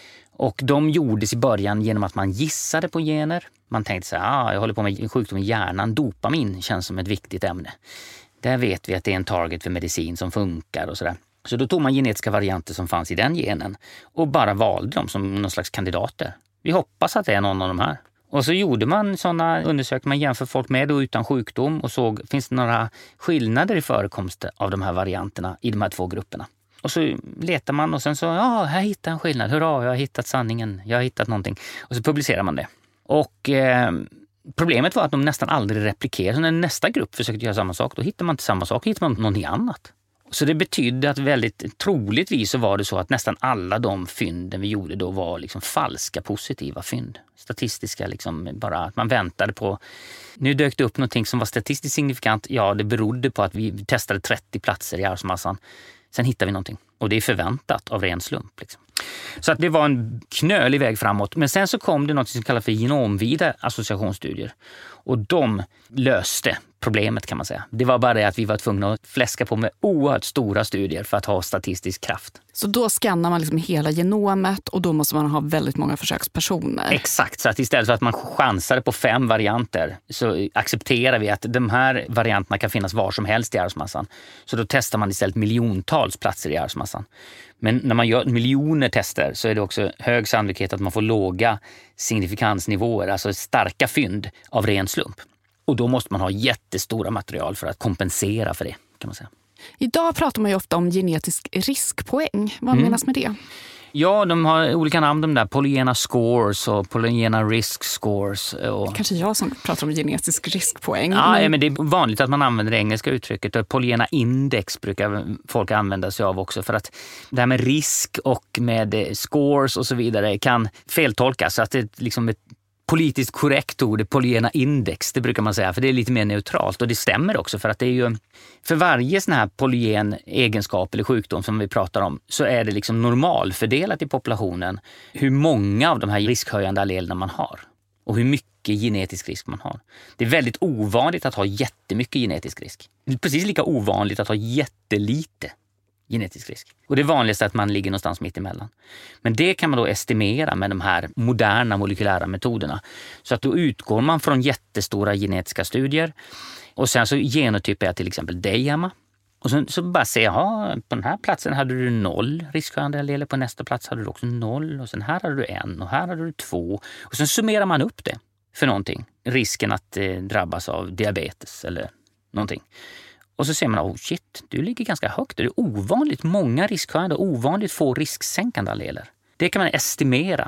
[SPEAKER 7] Och de gjordes i början genom att man gissade på gener. Man tänkte så här, ah, jag håller på med en sjukdom i hjärnan, dopamin känns som ett viktigt ämne. Där vet vi att det är en target för medicin som funkar och sådär. Så då tog man genetiska varianter som fanns i den genen och bara valde dem som någon slags kandidater. Vi hoppas att det är någon av de här. Och så gjorde man sådana undersökningar, man jämför folk med och utan sjukdom och såg, finns det några skillnader i förekomst av de här varianterna i de här två grupperna. Och så letar man och sen så, ja, här hittar en skillnad, hurra, jag har hittat sanningen, jag har hittat någonting. Och så publicerar man det. Och eh, problemet var att de nästan aldrig replikerar. Så när nästa grupp försökte göra samma sak, då hittar man inte samma sak, då hittar man någonting annat. Så det betydde att väldigt troligtvis så var det så att nästan alla de fynden vi gjorde då var liksom falska positiva fynd. Statistiska liksom, bara att man väntade på, nu dök det upp någonting som var statistiskt signifikant. Ja, det berodde på att vi testade trettio platser i arvsmassan. Sen hittade vi någonting. Och det är förväntat av ren slump liksom. Så att det var en knölig väg framåt. Men sen så kom det något som kallas för genomvida associationsstudier. Och de löste problemet kan man säga. Det var bara det att vi var tvungna att fläska på med oerhört stora studier för att ha statistisk kraft.
[SPEAKER 6] Så då skannar man liksom hela genomet och då måste man ha väldigt många försökspersoner.
[SPEAKER 7] Exakt, så att istället för att man chansade på fem varianter så accepterar vi att de här varianterna kan finnas var som helst i arvsmassan. Så då testar man istället miljontals platser i arvsmassan. Men när man gör miljoner tester så är det också hög sannolikhet att man får låga signifikansnivåer, alltså starka fynd av ren slump. Och då måste man ha jättestora material för att kompensera för det, kan man säga.
[SPEAKER 6] Idag pratar man ju ofta om genetisk riskpoäng. Vad mm. menas med det?
[SPEAKER 7] Ja, de har olika namn, de där polygena scores och polygena risk scores. Och...
[SPEAKER 6] Kanske jag som pratar om genetisk riskpoäng.
[SPEAKER 7] Ja, men... men det är vanligt att man använder det engelska uttrycket. Och polygena index brukar folk använda sig av också. För att det här med risk och med scores och så vidare kan feltolkas. Så att det är liksom ett politiskt korrekt ord, det polygena index, det brukar man säga, för det är lite mer neutralt. Och det stämmer också, för att det är ju för varje sån här polygen egenskap eller sjukdom som vi pratar om så är det liksom normalfördelat i populationen hur många av de här riskhöjande allelerna man har och hur mycket genetisk risk man har. Det är väldigt ovanligt att ha jättemycket genetisk risk. Det är precis lika ovanligt att ha jättelite genetisk risk. Och det vanligaste är att man ligger någonstans mitt emellan. Men det kan man då estimera med de här moderna molekylära metoderna. Så att då utgår man från jättestora genetiska studier. Och sen så genotyper jag till exempel dig, Emma. Och sen så bara säger jag, på den här platsen hade du noll riskhöjande alleler, på nästa plats hade du också noll. Och sen här hade du en och här hade du två. Och sen summerar man upp det för någonting. Risken att eh, drabbas av diabetes eller någonting. Och så ser man, oh shit, du ligger ganska högt. Det är ovanligt många riskhöjande och ovanligt få risksänkande alleler. Det kan man estimera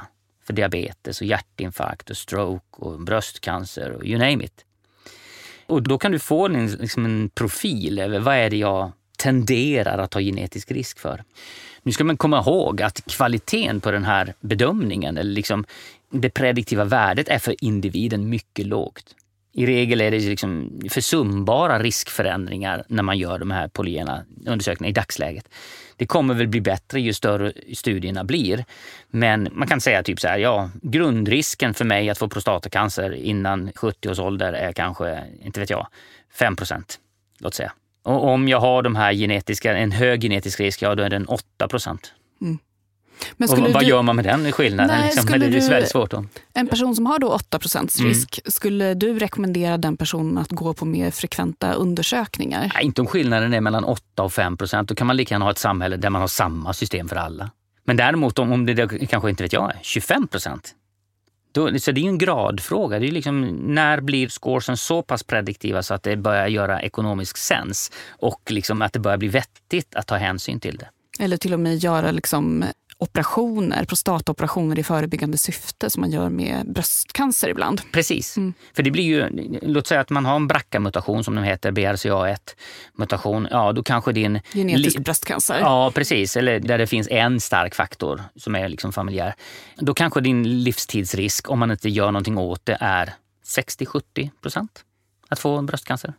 [SPEAKER 7] för diabetes och hjärtinfarkt och stroke och bröstcancer och you name it. Och då kan du få en, liksom en profil över vad är det jag tenderar att ha genetisk risk för. Nu ska man komma ihåg att kvaliteten på den här bedömningen, eller liksom det prediktiva värdet, är för individen mycket lågt. I regel är det liksom försumbara riskförändringar när man gör de här polygena undersökningarna i dagsläget. Det kommer väl bli bättre ju större studierna blir. Men man kan säga typ så här, ja, grundrisken för mig att få prostatacancer innan sjuttio års ålder är kanske, inte vet jag, fem procent, låt säga. Och om jag har de här genetiska, en hög genetisk risk, ja då är den åtta procent. Mm. Men och vad du... gör man med den skillnaden?
[SPEAKER 6] Nej,
[SPEAKER 7] liksom? Men det är du... väldigt svårt. Om.
[SPEAKER 6] En person som har då åtta procents risk, mm. skulle du rekommendera den personen att gå på mer frekventa undersökningar?
[SPEAKER 7] Nej, inte om skillnaden är mellan åtta och fem procent. Då kan man lika gärna ha ett samhälle där man har samma system för alla. Men däremot om, om det kanske inte vet jag, tjugofem procent. Då, så det är ju en gradfråga. Det är liksom, när blir scoresen så pass prediktiva så att det börjar göra ekonomisk sens och liksom att det börjar bli vettigt att ta hänsyn till det.
[SPEAKER 6] Eller till och med göra liksom operationer, prostataoperationer i förebyggande syfte som man gör med bröstcancer ibland.
[SPEAKER 7] Precis. Mm. För det blir ju, låt säga att man har en B R C A-mutation som de heter, B R C A ett-mutation. Ja, då kanske din...
[SPEAKER 6] Genetisk li- bröstcancer.
[SPEAKER 7] Ja, precis. Eller där det finns en stark faktor som är liksom familjär. Då kanske din livstidsrisk, om man inte gör någonting åt det, är sextio till sjuttio procent att få bröstcancer.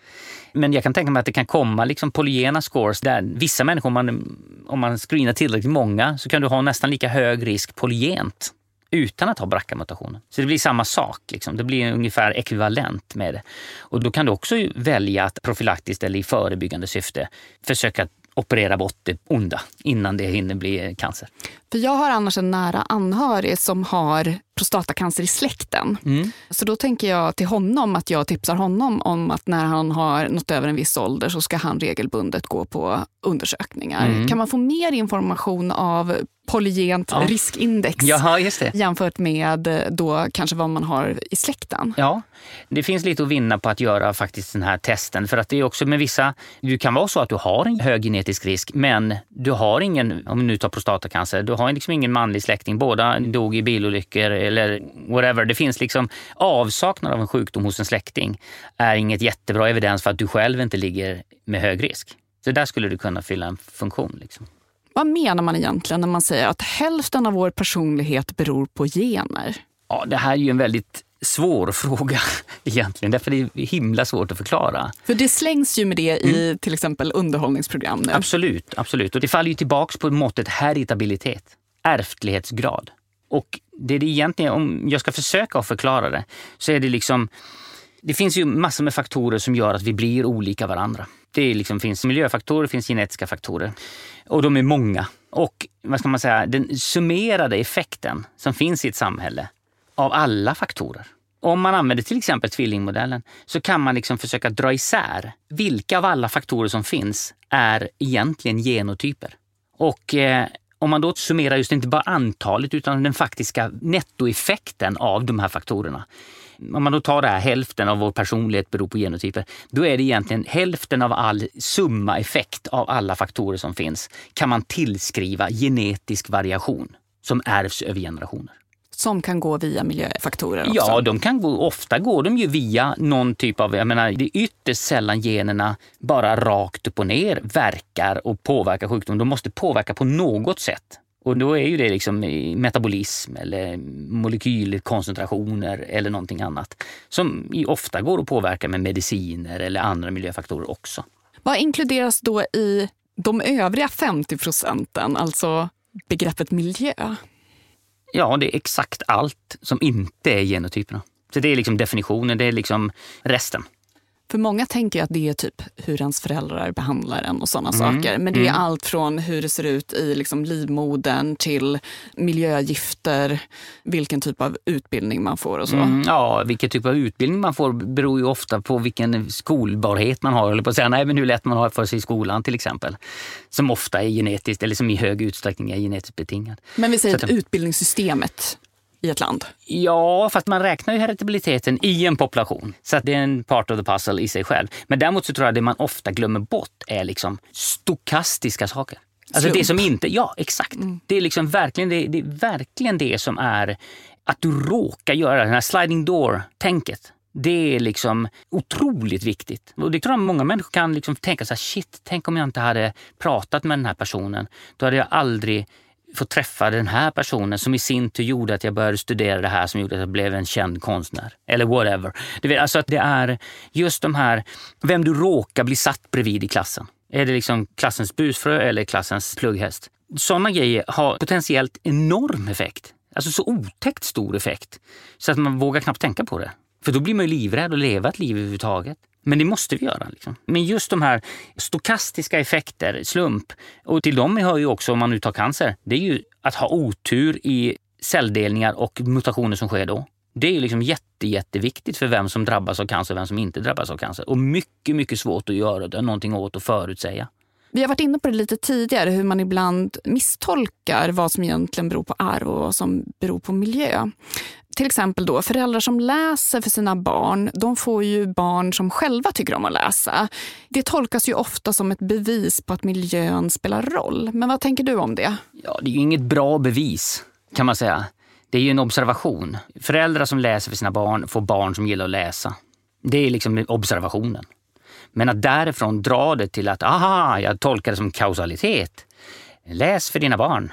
[SPEAKER 7] Men jag kan tänka mig att det kan komma liksom polygena scores där vissa människor, om man, om man screenar tillräckligt många, så kan du ha nästan lika hög risk polygent utan att ha B R C A-mutationen. Så det blir samma sak. Liksom. Det blir ungefär ekvivalent med det. Och då kan du också välja att profylaktiskt eller i förebyggande syfte försöka operera bort det onda innan det hinner bli cancer.
[SPEAKER 6] För jag har annars en nära anhörig som har prostatacancer i släkten. Mm. Så då tänker jag till honom att jag tipsar honom om att när han har nått över en viss ålder så ska han regelbundet gå på undersökningar. Mm. Kan man få mer information av polygent ja. riskindex
[SPEAKER 7] Jaha, just det.
[SPEAKER 6] jämfört med då kanske vad man har i släkten?
[SPEAKER 7] Ja, det finns lite att vinna på att göra faktiskt den här testen. För att det är också med vissa, det kan vara så att du har en hög genetisk risk, men du har ingen, om du nu tar prostatacancer, du har liksom ingen manlig släkting. Båda dog i bilolyckor eller whatever. Det finns liksom avsaknad av en sjukdom hos en släkting är inget jättebra evidens för att du själv inte ligger med hög risk. Så där skulle du kunna fylla en funktion liksom.
[SPEAKER 6] Vad menar man egentligen när man säger att hälften av vår personlighet beror på gener?
[SPEAKER 7] Ja, det här är ju en väldigt svår fråga egentligen. Därför är det himla svårt att förklara.
[SPEAKER 6] För det slängs ju med det i mm. till exempel underhållningsprogram nu.
[SPEAKER 7] Absolut, absolut. Och det faller ju tillbaka på måttet heritabilitet, ärftlighetsgrad. Och det är det egentligen, om jag ska försöka att förklara det, så är det liksom, det finns ju massor med faktorer som gör att vi blir olika varandra. Det liksom finns miljöfaktorer, det finns genetiska faktorer. Och de är många. Och vad ska man säga, den summerade effekten som finns i ett samhälle av alla faktorer. Om man använder till exempel tvillingmodellen så kan man liksom försöka dra isär vilka av alla faktorer som finns är egentligen genotyper. Och eh, om man då summerar just inte bara antalet utan den faktiska nettoeffekten av de här faktorerna. Om man då tar det här, hälften av vår personlighet beror på genotyper, då är det egentligen hälften av all summa effekt av alla faktorer som finns kan man tillskriva genetisk variation som ärvs över generationer.
[SPEAKER 6] Som kan gå via miljöfaktorer också?
[SPEAKER 7] Ja, de kan gå, ofta går de ju via någon typ av, jag menar, det är ytterst sällan generna bara rakt upp och ner verkar och påverkar sjukdom. De måste påverka på något sätt. Och då är ju det liksom metabolism eller molekylkoncentrationer eller någonting annat som ofta går att påverka med mediciner eller andra miljöfaktorer också.
[SPEAKER 6] Vad inkluderas då i de övriga femtio procenten, alltså begreppet miljö?
[SPEAKER 7] Ja, det är exakt allt som inte är genotyperna. Så det är liksom definitionen, det är liksom resten.
[SPEAKER 6] För många tänker att det är typ hur ens föräldrar behandlar en och sådana mm, saker. Men det är mm. allt från hur det ser ut i liksom livmodern till miljögifter, vilken typ av utbildning man får och så. Mm,
[SPEAKER 7] ja, vilken typ av utbildning man får beror ju ofta på vilken skolbarhet man har. Eller på att säga, nej, men hur lätt man har för sig i skolan till exempel. Som ofta är genetiskt, eller som i hög utsträckning är genetiskt betingad.
[SPEAKER 6] Men vi säger att utbildningssystemet i ett land.
[SPEAKER 7] Ja, fast man räknar ju heritabiliteten i en population. Så att det är en part of the puzzle i sig själv. Men däremot så tror jag att det man ofta glömmer bort är liksom stokastiska saker. Alltså det som inte, ja exakt. Mm. Det är liksom verkligen det, det är verkligen det som är att du råkar göra den här sliding door-tänket. Det är liksom otroligt viktigt. Och det tror jag många människor kan liksom tänka så här, shit, tänk om jag inte hade pratat med den här personen. Då hade jag aldrig fått träffa den här personen som i sin tur gjorde att jag började studera det här, som gjorde att jag blev en känd konstnär. Eller whatever. Det vill, alltså att det är just de här, vem du råkar bli satt bredvid i klassen. Är det liksom klassens busfrö eller klassens plugghäst? Sådana grejer har potentiellt enorm effekt. Alltså så otäckt stor effekt. Så att man vågar knappt tänka på det. För då blir man ju livrädd och leva ett liv överhuvudtaget. Men det måste vi göra. Liksom. Men just de här stokastiska effekter, slump, och till dem hör ju också, om man nu tar cancer, det är ju att ha otur i celldelningar och mutationer som sker då. Det är ju liksom jätte, jätteviktigt för vem som drabbas av cancer och vem som inte drabbas av cancer. Och mycket, mycket svårt att göra det, någonting åt och förutsäga.
[SPEAKER 6] Vi har varit inne på det lite tidigare, hur man ibland misstolkar vad som egentligen beror på arv och vad som beror på miljö. Till exempel då, föräldrar som läser för sina barn, de får ju barn som själva tycker om att läsa. Det tolkas ju ofta som ett bevis på att miljön spelar roll. Men vad tänker du om det?
[SPEAKER 7] Ja, det är ju inget bra bevis, kan man säga. Det är ju en observation. Föräldrar som läser för sina barn får barn som gillar att läsa. Det är liksom observationen. Men att därifrån dra det till att, aha, jag tolkar det som kausalitet. Läs för dina barn.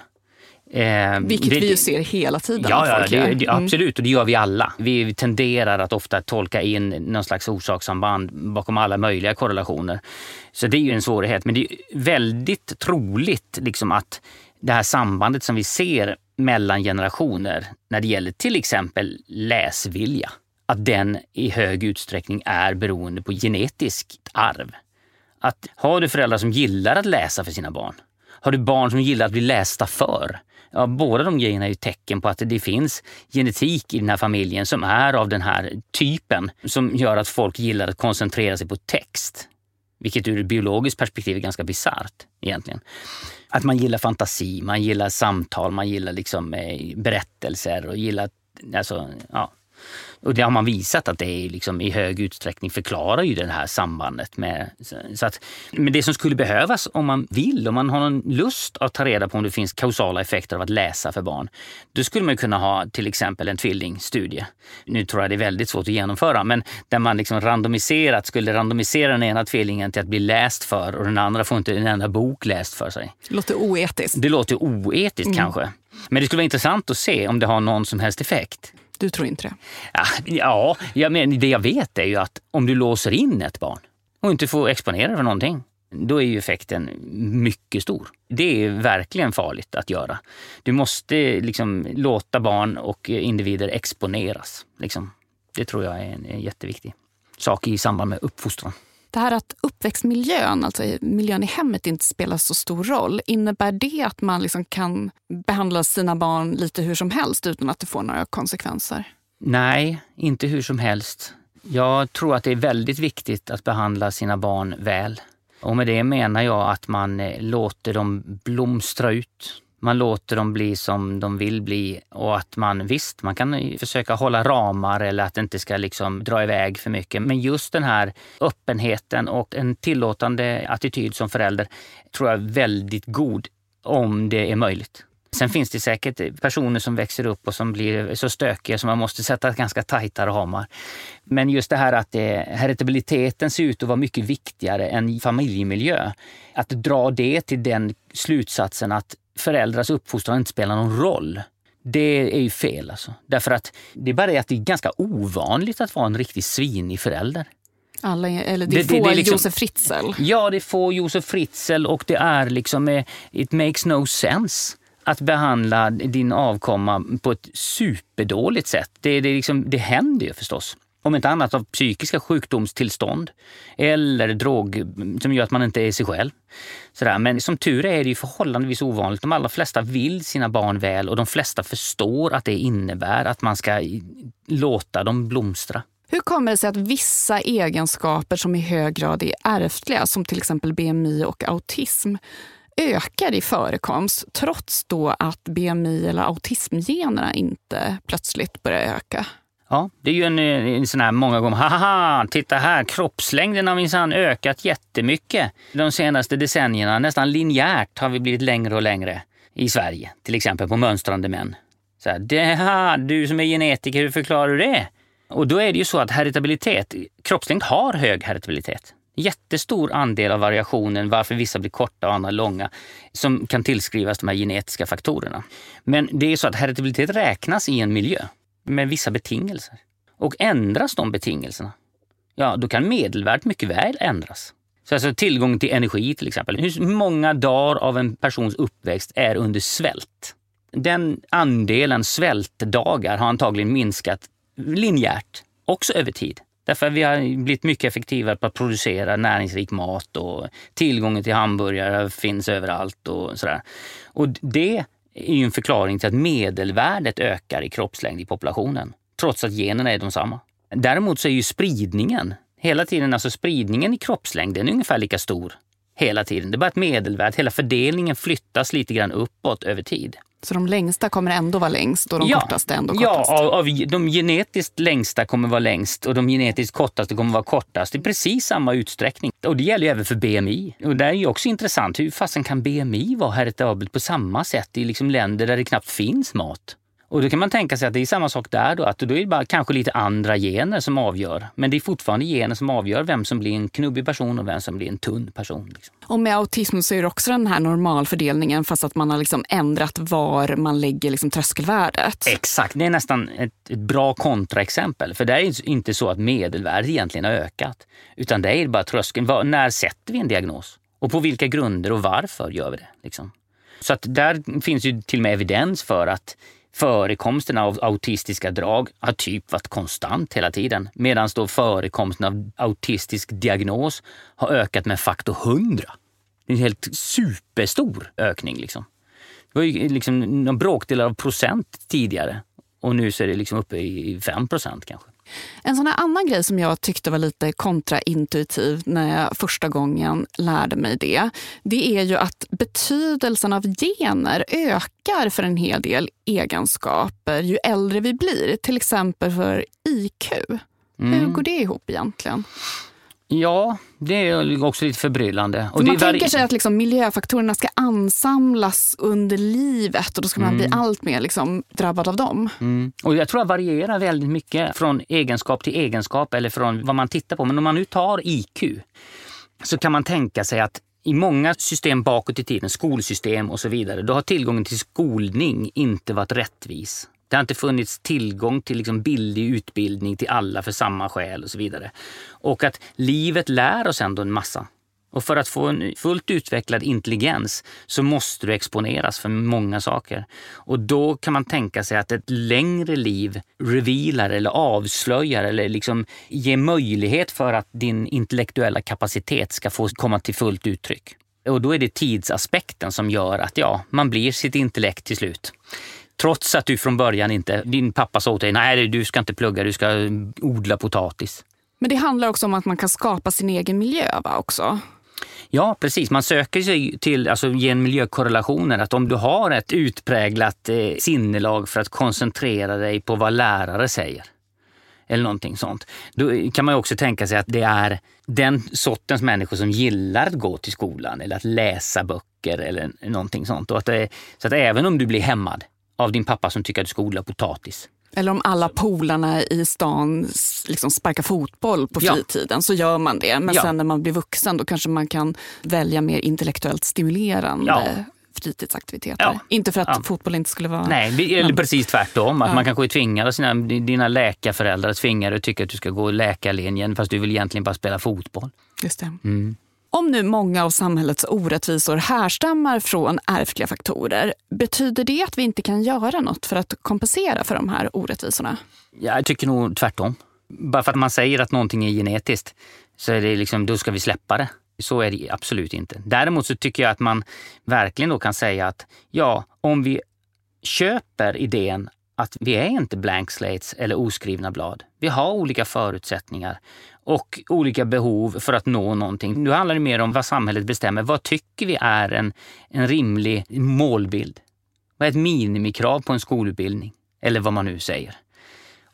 [SPEAKER 6] Eh, Vilket det, vi ju ser hela tiden.
[SPEAKER 7] Ja, ja det, det, absolut. Och det gör vi alla. Vi tenderar att ofta tolka in någon slags orsakssamband bakom alla möjliga korrelationer. Så det är ju en svårighet. Men det är väldigt troligt liksom, att det här sambandet som vi ser mellan generationer när det gäller till exempel läsvilja, att den i hög utsträckning är beroende på genetiskt arv. Att har du föräldrar som gillar att läsa för sina barn? Har du barn som gillar att bli lästa för? Ja, båda de grejerna är ju tecken på att det finns genetik i den här familjen som är av den här typen som gör att folk gillar att koncentrera sig på text. Vilket ur ett biologiskt perspektiv är ganska bizarrt egentligen. Att man gillar fantasi, man gillar samtal, man gillar liksom eh, berättelser och gillar, alltså, ja. Och det har man visat att det är liksom i hög utsträckning förklarar ju det här sambandet med, så att, men det som skulle behövas om man vill, om man har någon lust att ta reda på om det finns kausala effekter av att läsa för barn, då skulle man kunna ha till exempel en tvillingstudie. Nu tror jag det är väldigt svårt att genomföra, men där man liksom randomiserat skulle randomisera den ena tvillingen till att bli läst för och den andra får inte en enda bok läst för sig.
[SPEAKER 6] Det låter oetiskt.
[SPEAKER 7] Det låter oetiskt mm. kanske. Men det skulle vara intressant att se om det har någon som helst effekt.
[SPEAKER 6] Du tror inte det?
[SPEAKER 7] Ja, ja jag men det jag vet är ju att om du låser in ett barn och inte får exponera för någonting, då är ju effekten mycket stor. Det är verkligen farligt att göra. Du måste liksom låta barn och individer exponeras. Liksom. Det tror jag är en, en jätteviktig sak i samband med uppfostran.
[SPEAKER 6] Det här att uppväxtmiljön, alltså miljön i hemmet, inte spelar så stor roll, innebär det att man liksom kan behandla sina barn lite hur som helst utan att det får några konsekvenser?
[SPEAKER 7] Nej, inte hur som helst. Jag tror att det är väldigt viktigt att behandla sina barn väl. Och med det menar jag att man låter dem blomstra ut. Man låter dem bli som de vill bli och att man visst, man kan försöka hålla ramar eller att det inte ska liksom dra iväg för mycket. Men just den här öppenheten och en tillåtande attityd som förälder tror jag är väldigt god om det är möjligt. Sen finns det säkert personer som växer upp och som blir så stökiga som man måste sätta ganska tajtare ramar. Men just det här att det, heritabiliteten ser ut att vara mycket viktigare än familjemiljö. Att dra det till den slutsatsen att föräldrars uppfostran inte spelar någon roll. Det är ju fel alltså. Därför att det är bara det att det är ganska ovanligt att vara en riktigt svinig förälder.
[SPEAKER 6] Alla, eller det, det får det, det liksom, Josef Fritzl.
[SPEAKER 7] Ja, det får Josef Fritzl och det är liksom, it makes no sense att behandla din avkomma på ett superdåligt sätt. Det, det, liksom, det händer ju förstås. Om inte annat av psykiska sjukdomstillstånd eller drog som gör att man inte är sig själv. Sådär. Men som tur är det ju förhållandevis ovanligt. De allra flesta vill sina barn väl och de flesta förstår att det innebär att man ska låta dem blomstra.
[SPEAKER 6] Hur kommer det sig att vissa egenskaper som i hög grad är ärftliga, som till exempel B M I och autism, ökar i förekomst trots då att B M I eller autismgenerna inte plötsligt börjar öka?
[SPEAKER 7] Ja, det är ju en, en sån här många gånger, haha, titta här, kroppslängden har minsann ökat jättemycket. De senaste decennierna, nästan linjärt har vi blivit längre och längre i Sverige, till exempel på mönstrande män. Så här, det här, du som är genetiker, hur förklarar du det? Och då är det ju så att heritabilitet, kroppslängd har hög heritabilitet. Jättestor andel av variationen varför vissa blir korta och andra långa som kan tillskrivas de här genetiska faktorerna. Men det är så att heritabilitet räknas i en miljö med vissa betingelser. Och ändras de betingelserna, ja då kan medelvärdet mycket väl ändras. Så alltså tillgång till energi till exempel. Hur många dagar av en persons uppväxt är under svält? Den andelen svältdagar har antagligen minskat linjärt, också över tid. Därför vi har blivit mycket effektivare på att producera näringsrik mat och tillgången till hamburgare finns överallt och sådär. Och det är ju en förklaring till att medelvärdet ökar i kroppslängd i populationen, trots att generna är de samma. Däremot så är ju spridningen, hela tiden, alltså spridningen i kroppslängden är ungefär lika stor hela tiden. Det är bara ett medelvärde, hela fördelningen flyttas lite grann uppåt över tid.
[SPEAKER 6] Så de längsta kommer ändå vara längst och de
[SPEAKER 7] ja,
[SPEAKER 6] kortaste ändå kortast?
[SPEAKER 7] Ja, av, av de genetiskt längsta kommer vara längst och de genetiskt kortaste kommer vara kortast i precis samma utsträckning. Och det gäller ju även för B M I. Och det är ju också intressant, hur fasen kan B M I vara heritabelt på samma sätt i liksom länder där det knappt finns mat? Och då kan man tänka sig att det är samma sak där då, att då är det bara kanske lite andra gener som avgör. Men det är fortfarande gener som avgör vem som blir en knubbig person och vem som blir en tunn person. Liksom.
[SPEAKER 6] Och med autism så är det också den här normalfördelningen fast att man har liksom ändrat var man lägger liksom tröskelvärdet.
[SPEAKER 7] Exakt, det är nästan ett, ett bra kontraexempel. För det är inte så att medelvärdet egentligen har ökat. Utan det är bara tröskeln. Var, när sätter vi en diagnos? Och på vilka grunder och varför gör vi det? Liksom. Så att där finns ju till och med evidens för att förekomsten av autistiska drag har typ varit konstant hela tiden. Medan då förekomsten av autistisk diagnos har ökat med faktor hundra. Det är en helt superstor ökning liksom. Det var ju liksom en bråkdel av procent tidigare. Och nu så är det liksom uppe i fem procent kanske.
[SPEAKER 6] En sån här annan grej som jag tyckte var lite kontraintuitiv när jag första gången lärde mig det, det är ju att betydelsen av gener ökar för en hel del egenskaper ju äldre vi blir, till exempel för I Q. Mm. Hur går det ihop egentligen?
[SPEAKER 7] Ja, det är också lite förbryllande. Och
[SPEAKER 6] man
[SPEAKER 7] det
[SPEAKER 6] tänker sig att liksom miljöfaktorerna ska ansamlas under livet och då ska man mm. bli allt mer liksom drabbad av dem.
[SPEAKER 7] Mm. Och jag tror att det varierar väldigt mycket från egenskap till egenskap eller från vad man tittar på. Men om man nu tar I Q så kan man tänka sig att i många system bakåt i tiden, skolsystem och så vidare, då har tillgången till skolning inte varit rättvis. Det har inte funnits tillgång till liksom billig utbildning till alla för samma skäl och så vidare. Och att livet lär oss ändå en massa. Och för att få en fullt utvecklad intelligens så måste du exponeras för många saker. Och då kan man tänka sig att ett längre liv revealar eller avslöjar eller liksom ger möjlighet för att din intellektuella kapacitet ska få komma till fullt uttryck. Och då är det tidsaspekten som gör att ja, man blir sitt intellekt till slut. Trots att du från början inte, din pappa sa till dig, nej du ska inte plugga, du ska odla potatis.
[SPEAKER 6] Men det handlar också om att man kan skapa sin egen miljö va, också?
[SPEAKER 7] Ja, precis. Man söker sig till, alltså gen miljökorrelationer, att om du har ett utpräglat eh, sinnelag för att koncentrera dig på vad lärare säger eller någonting sånt, då kan man ju också tänka sig att det är den sortens människor som gillar att gå till skolan eller att läsa böcker eller någonting sånt. Och att det, så att även om du blir hämmad av din pappa som tycker att du ska odla potatis.
[SPEAKER 6] Eller om alla polarna i stan liksom sparkar fotboll på fritiden ja. Så gör man det. Men ja. Sen när man blir vuxen då kanske man kan välja mer intellektuellt stimulerande ja. fritidsaktiviteter. Ja. Inte för att ja. fotboll inte skulle vara...
[SPEAKER 7] Nej, eller precis tvärtom. Att ja. Man kanske tvingar sina, dina läkarföräldrar tvingar och tycker att du ska gå läkarlinjen fast du vill egentligen bara spela fotboll.
[SPEAKER 6] Just det.
[SPEAKER 7] Mm.
[SPEAKER 6] Om nu många av samhällets orättvisor härstammar från ärftliga faktorer, betyder det att vi inte kan göra något för att kompensera för de här orättvisorna?
[SPEAKER 7] Jag tycker nog tvärtom. Bara för att man säger att någonting är genetiskt så är det liksom, då ska vi släppa det. Så är det absolut inte. Däremot så tycker jag att man verkligen då kan säga att ja, om vi köper idén att vi är inte blank slates eller oskrivna blad. Vi har olika förutsättningar och olika behov för att nå någonting. Nu handlar det mer om vad samhället bestämmer. Vad tycker vi är en, en rimlig målbild? Vad är ett minimikrav på en skolutbildning? Eller vad man nu säger.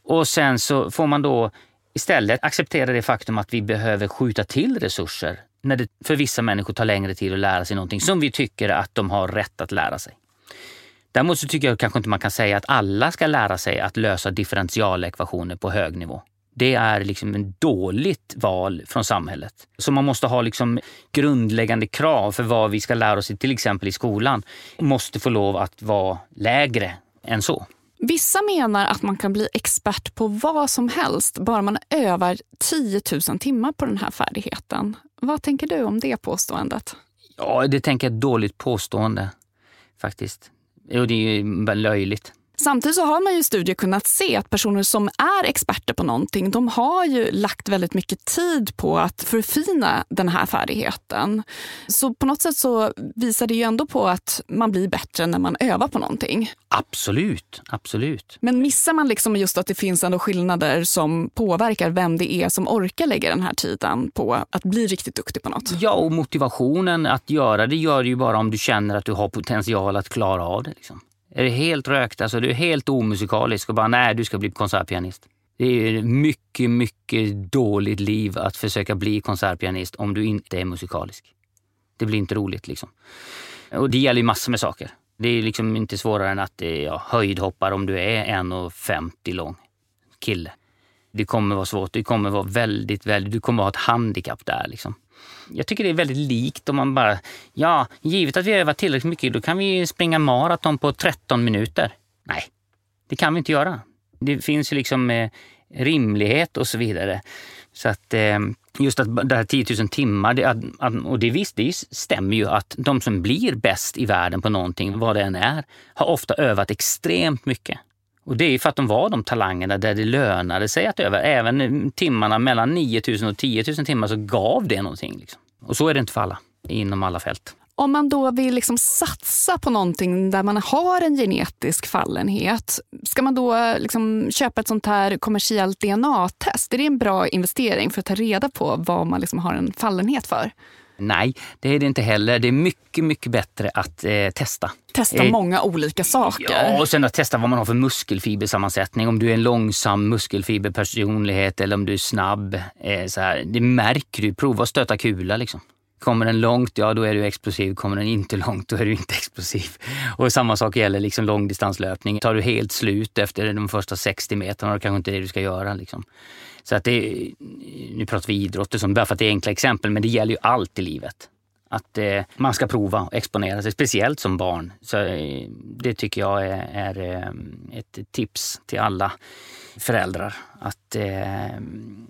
[SPEAKER 7] Och sen så får man då istället acceptera det faktum att vi behöver skjuta till resurser när det för vissa människor tar längre tid att lära sig någonting som vi tycker att de har rätt att lära sig. Däremot så tycker jag kanske inte man kan säga att alla ska lära sig att lösa differentialekvationer på hög nivå. Det är liksom en dåligt val från samhället. Så man måste ha liksom grundläggande krav för vad vi ska lära oss till exempel i skolan. Måste få lov att vara lägre än så.
[SPEAKER 6] Vissa menar att man kan bli expert på vad som helst bara man övar tio tusen timmar på den här färdigheten. Vad tänker du om det påståendet?
[SPEAKER 7] Ja, det tänker jag är ett dåligt påstående faktiskt. Och det är ju löjligt.
[SPEAKER 6] Samtidigt så har man ju i studier kunnat se att personer som är experter på någonting, de har ju lagt väldigt mycket tid på att förfina den här färdigheten. Så på något sätt så visar det ju ändå på att man blir bättre när man övar på någonting.
[SPEAKER 7] Absolut, absolut.
[SPEAKER 6] Men missar man liksom just att det finns ändå skillnader som påverkar vem det är som orkar lägga den här tiden på att bli riktigt duktig på något?
[SPEAKER 7] Ja, och motivationen att göra det gör det ju bara om du känner att du har potential att klara av det liksom. Är det helt rökt, alltså du är helt omusikalisk och bara nej, du ska bli konsertpianist. Det är mycket, mycket dåligt liv att försöka bli konsertpianist om du inte är musikalisk. Det blir inte roligt liksom. Och det gäller ju massor med saker. Det är liksom inte svårare än att ja, höjdhoppar om du är en komma femtio lång kille. Det kommer vara svårt, det kommer vara väldigt, väldigt, du kommer ha ett handikapp där liksom. Jag tycker det är väldigt likt om man bara, ja, givet att vi övar tillräckligt mycket, då kan vi springa maraton på tretton minuter. Nej, det kan vi inte göra. Det finns ju liksom eh, rimlighet och så vidare. Så att eh, just att det här tio tusen timmar, det, att, och det visst, det stämmer ju att de som blir bäst i världen på någonting, vad det än är, har ofta övat extremt mycket. Och det är för att de var de talangerna där det lönade sig att öva. Även timmarna mellan nio tusen och tio tusen timmar så gav det någonting. Liksom. Och så är det inte för alla, inom alla fält.
[SPEAKER 6] Om man då vill liksom satsa på någonting där man har en genetisk fallenhet, ska man då liksom köpa ett sånt här kommersiellt D N A-test? Är det en bra investering för att ta reda på vad man liksom har en fallenhet för?
[SPEAKER 7] Nej, det är det inte heller. Det är mycket, mycket bättre att eh, testa.
[SPEAKER 6] Testa
[SPEAKER 7] eh,
[SPEAKER 6] många olika saker.
[SPEAKER 7] Ja, och sen att testa vad man har för muskelfibersammansättning. Om du är en långsam muskelfiberpersonlighet eller om du är snabb. Eh, så här. Det märker du. Prova att stöta kula liksom. Kommer den långt, ja då är du explosiv. Kommer den inte långt, då är du inte explosiv. Och samma sak gäller liksom långdistanslöpning. Tar du helt slut efter de första sextio meterna, då kanske inte det du ska göra liksom. Så att det, nu pratar vi idrott och sånt, bara för att det är enkla exempel, men det gäller ju allt i livet. Att eh, man ska prova och exponera sig, speciellt som barn. Så eh, det tycker jag är, är eh, ett tips till alla föräldrar. Att eh,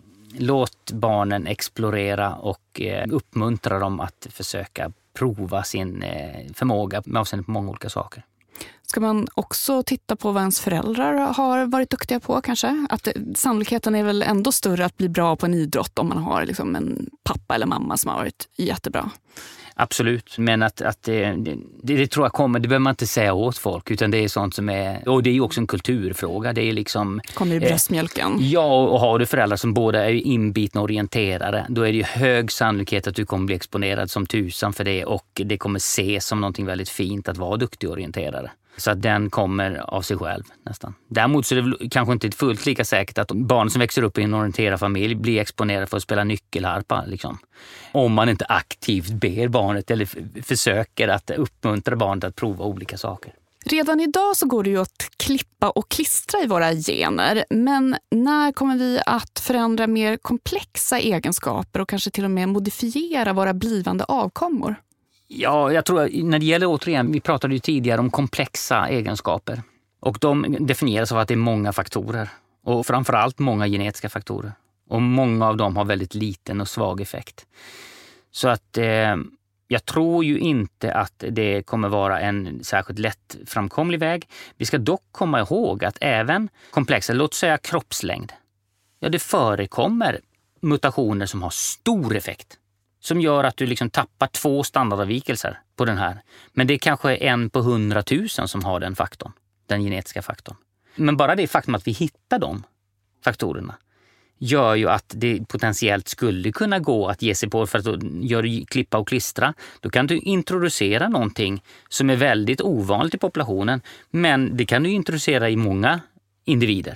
[SPEAKER 7] låt barnen explorera och eh, uppmuntra dem att försöka prova sin eh, förmåga med avseende på många olika saker.
[SPEAKER 6] Ska man också titta på vad ens föräldrar har varit duktiga på kanske? Att sannolikheten är väl ändå större att bli bra på en idrott om man har liksom en pappa eller mamma som har varit jättebra.
[SPEAKER 7] Absolut, men att, att det, det, det tror jag kommer, det behöver man inte säga åt folk, utan det är sånt som är, och det är ju också en kulturfråga. Det är liksom,
[SPEAKER 6] kommer i bröstmjölken.
[SPEAKER 7] Eh, ja, och har du föräldrar som båda är inbitna och orienterade, då är det ju hög sannolikhet att du kommer bli exponerad som tusan för det, och det kommer ses som någonting väldigt fint att vara duktig och orienterare. Så att den kommer av sig själv nästan. Däremot så är det kanske inte fullt lika säkert att barn som växer upp i en orienterad familj blir exponerade för att spela nyckelharpa. Liksom. Om man inte aktivt ber barnet eller f- försöker att uppmuntra barnet att prova olika saker.
[SPEAKER 6] Redan idag så går det ju att klippa och klistra i våra gener. Men när kommer vi att förändra mer komplexa egenskaper och kanske till och med modifiera våra blivande avkommor?
[SPEAKER 7] Ja, jag tror när det gäller återigen, vi pratade ju tidigare om komplexa egenskaper. Och de definieras av att det är många faktorer. Och framförallt många genetiska faktorer. Och många av dem har väldigt liten och svag effekt. Så att eh, jag tror ju inte att det kommer vara en särskilt lätt framkomlig väg. Vi ska dock komma ihåg att även komplexa, låt säga kroppslängd. Ja, det förekommer mutationer som har stor effekt. Som gör att du liksom tappar två standardavvikelser på den här. Men det är kanske en på hundratusen som har den faktorn, den genetiska faktorn. Men bara det faktum att vi hittar de faktorerna gör ju att det potentiellt skulle kunna gå att ge sig på, för att göra klippa och klistra. Då kan du introducera någonting som är väldigt ovanligt i populationen, men det kan du introducera i många individer.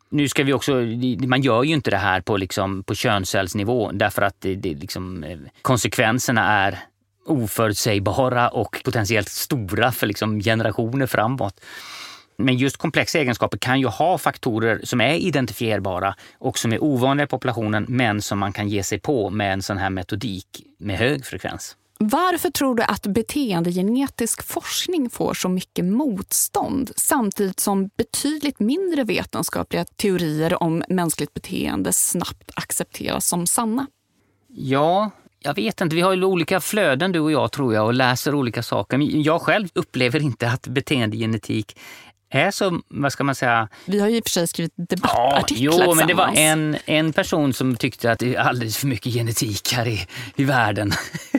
[SPEAKER 7] Nu ska vi också, man gör ju inte det här på, liksom, på könscellsnivå därför att det, det, liksom, konsekvenserna är oförutsägbara och potentiellt stora för liksom, generationer framåt. Men just komplexa egenskaper kan ju ha faktorer som är identifierbara och som är ovanliga i populationen men som man kan ge sig på med en sån här metodik med hög frekvens.
[SPEAKER 6] Varför tror du att beteendegenetisk forskning får så mycket motstånd samtidigt som betydligt mindre vetenskapliga teorier om mänskligt beteende snabbt accepteras som sanna?
[SPEAKER 7] Ja, jag vet inte. Vi har ju olika flöden du och jag tror jag och läser olika saker. Men jag själv upplever inte att beteendegenetik är så, vad ska man säga...
[SPEAKER 6] Vi har ju i och för sig skrivit debattartiklar
[SPEAKER 7] ja, jo, men det var en, en person som tyckte att det är alldeles för mycket genetik här i, i världen.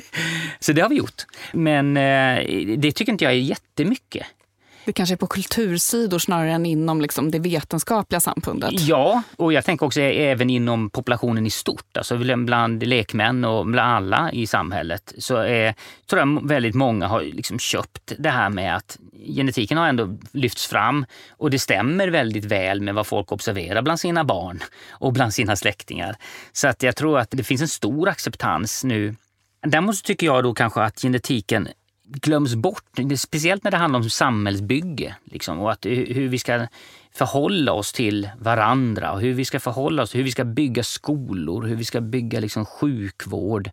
[SPEAKER 7] Så det har vi gjort. Men eh, det tycker inte jag är jättemycket.
[SPEAKER 6] Det kanske är på kultursidor snarare än inom liksom det vetenskapliga samfundet.
[SPEAKER 7] Ja, och jag tänker också även inom populationen i stort. Alltså bland lekmän och bland alla i samhället så är, tror jag väldigt många har liksom köpt det här med att genetiken har ändå lyfts fram och det stämmer väldigt väl med vad folk observerar bland sina barn och bland sina släktingar. Så att jag tror att det finns en stor acceptans nu. Däremot tycker jag då kanske att genetiken glöms bort, speciellt när det handlar om samhällsbygge liksom, och att hur vi ska förhålla oss till varandra och hur vi ska förhålla oss, hur vi ska bygga skolor, hur vi ska bygga liksom, sjukvård.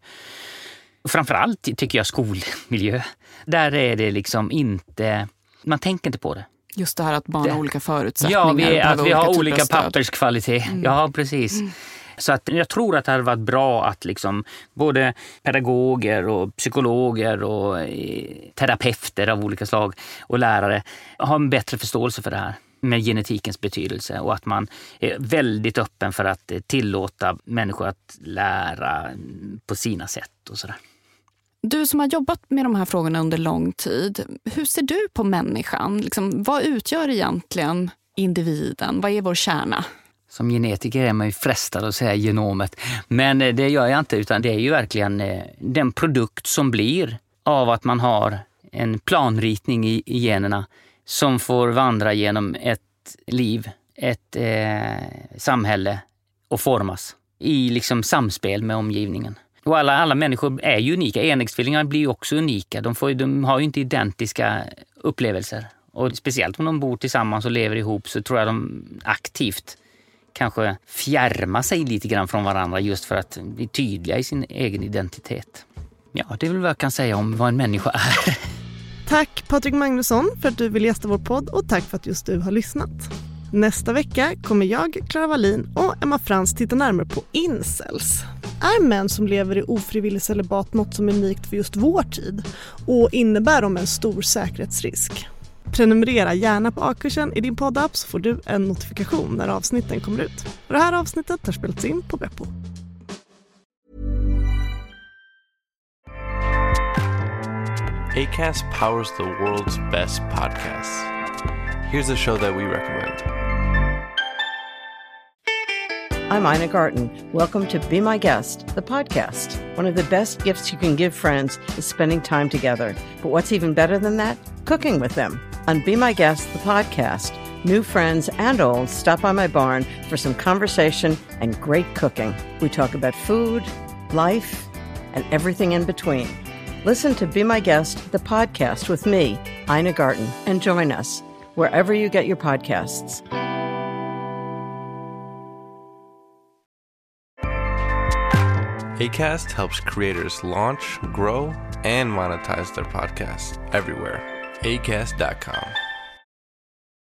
[SPEAKER 7] Och framförallt tycker jag skolmiljö. Där är det liksom inte, man tänker inte på det.
[SPEAKER 6] Just det här att barn har olika förutsättningar.
[SPEAKER 7] Ja, vi, att vi har olika
[SPEAKER 6] stöd.
[SPEAKER 7] papperskvalitet. Mm. Ja, precis. Mm. Så att jag tror att det hade varit bra att liksom både pedagoger och psykologer och terapeuter av olika slag och lärare har en bättre förståelse för det här med genetikens betydelse och att man är väldigt öppen för att tillåta människor att lära på sina sätt och sådär.
[SPEAKER 6] Du som har jobbat med de här frågorna under lång tid, hur ser du på människan? Liksom, vad utgör egentligen individen? Vad är vår kärna?
[SPEAKER 7] Som genetiker är man ju frestad att säga genomet. Men det gör jag inte, utan det är ju verkligen den produkt som blir av att man har en planritning i, i generna som får vandra genom ett liv, ett eh, samhälle och formas i liksom samspel med omgivningen. Och alla, alla människor är ju unika. Enäggstvillingar blir ju också unika. De, får, de har ju inte identiska upplevelser. Och speciellt om de bor tillsammans och lever ihop så tror jag de aktivt kanske fjärma sig lite grann från varandra just för att bli tydliga i sin egen identitet. Ja, det är väl vad jag kan säga om vad en människa är.
[SPEAKER 5] Tack Patrik Magnusson för att du vill gästa vår podd och tack för att just du har lyssnat. Nästa vecka kommer jag, Clara Wallin och Emma Frans titta närmare på incels. Är män som lever i ofrivillig celibat något som är unikt för just vår tid och innebär de en stor säkerhetsrisk? Prenumerera gärna på A-kursen i din poddapp så får du en notifikation när avsnitten kommer ut. Och det här avsnittet har spelats in på Beppo.
[SPEAKER 2] Acast powers the world's best podcasts. Here's a show that we recommend.
[SPEAKER 8] I'm Ina Garten. Welcome to Be My Guest, the podcast. One of the best gifts you can give friends is spending time together. But what's even better than that? Cooking with them. On Be My Guest, the podcast, new friends and old stop by my barn for some conversation and great cooking. We talk about food, life, and everything in between. Listen to Be My Guest, the podcast with me, Ina Garten, and join us wherever you get your podcasts.
[SPEAKER 2] Acast helps creators launch, grow, and monetize their podcasts everywhere. acast dot com.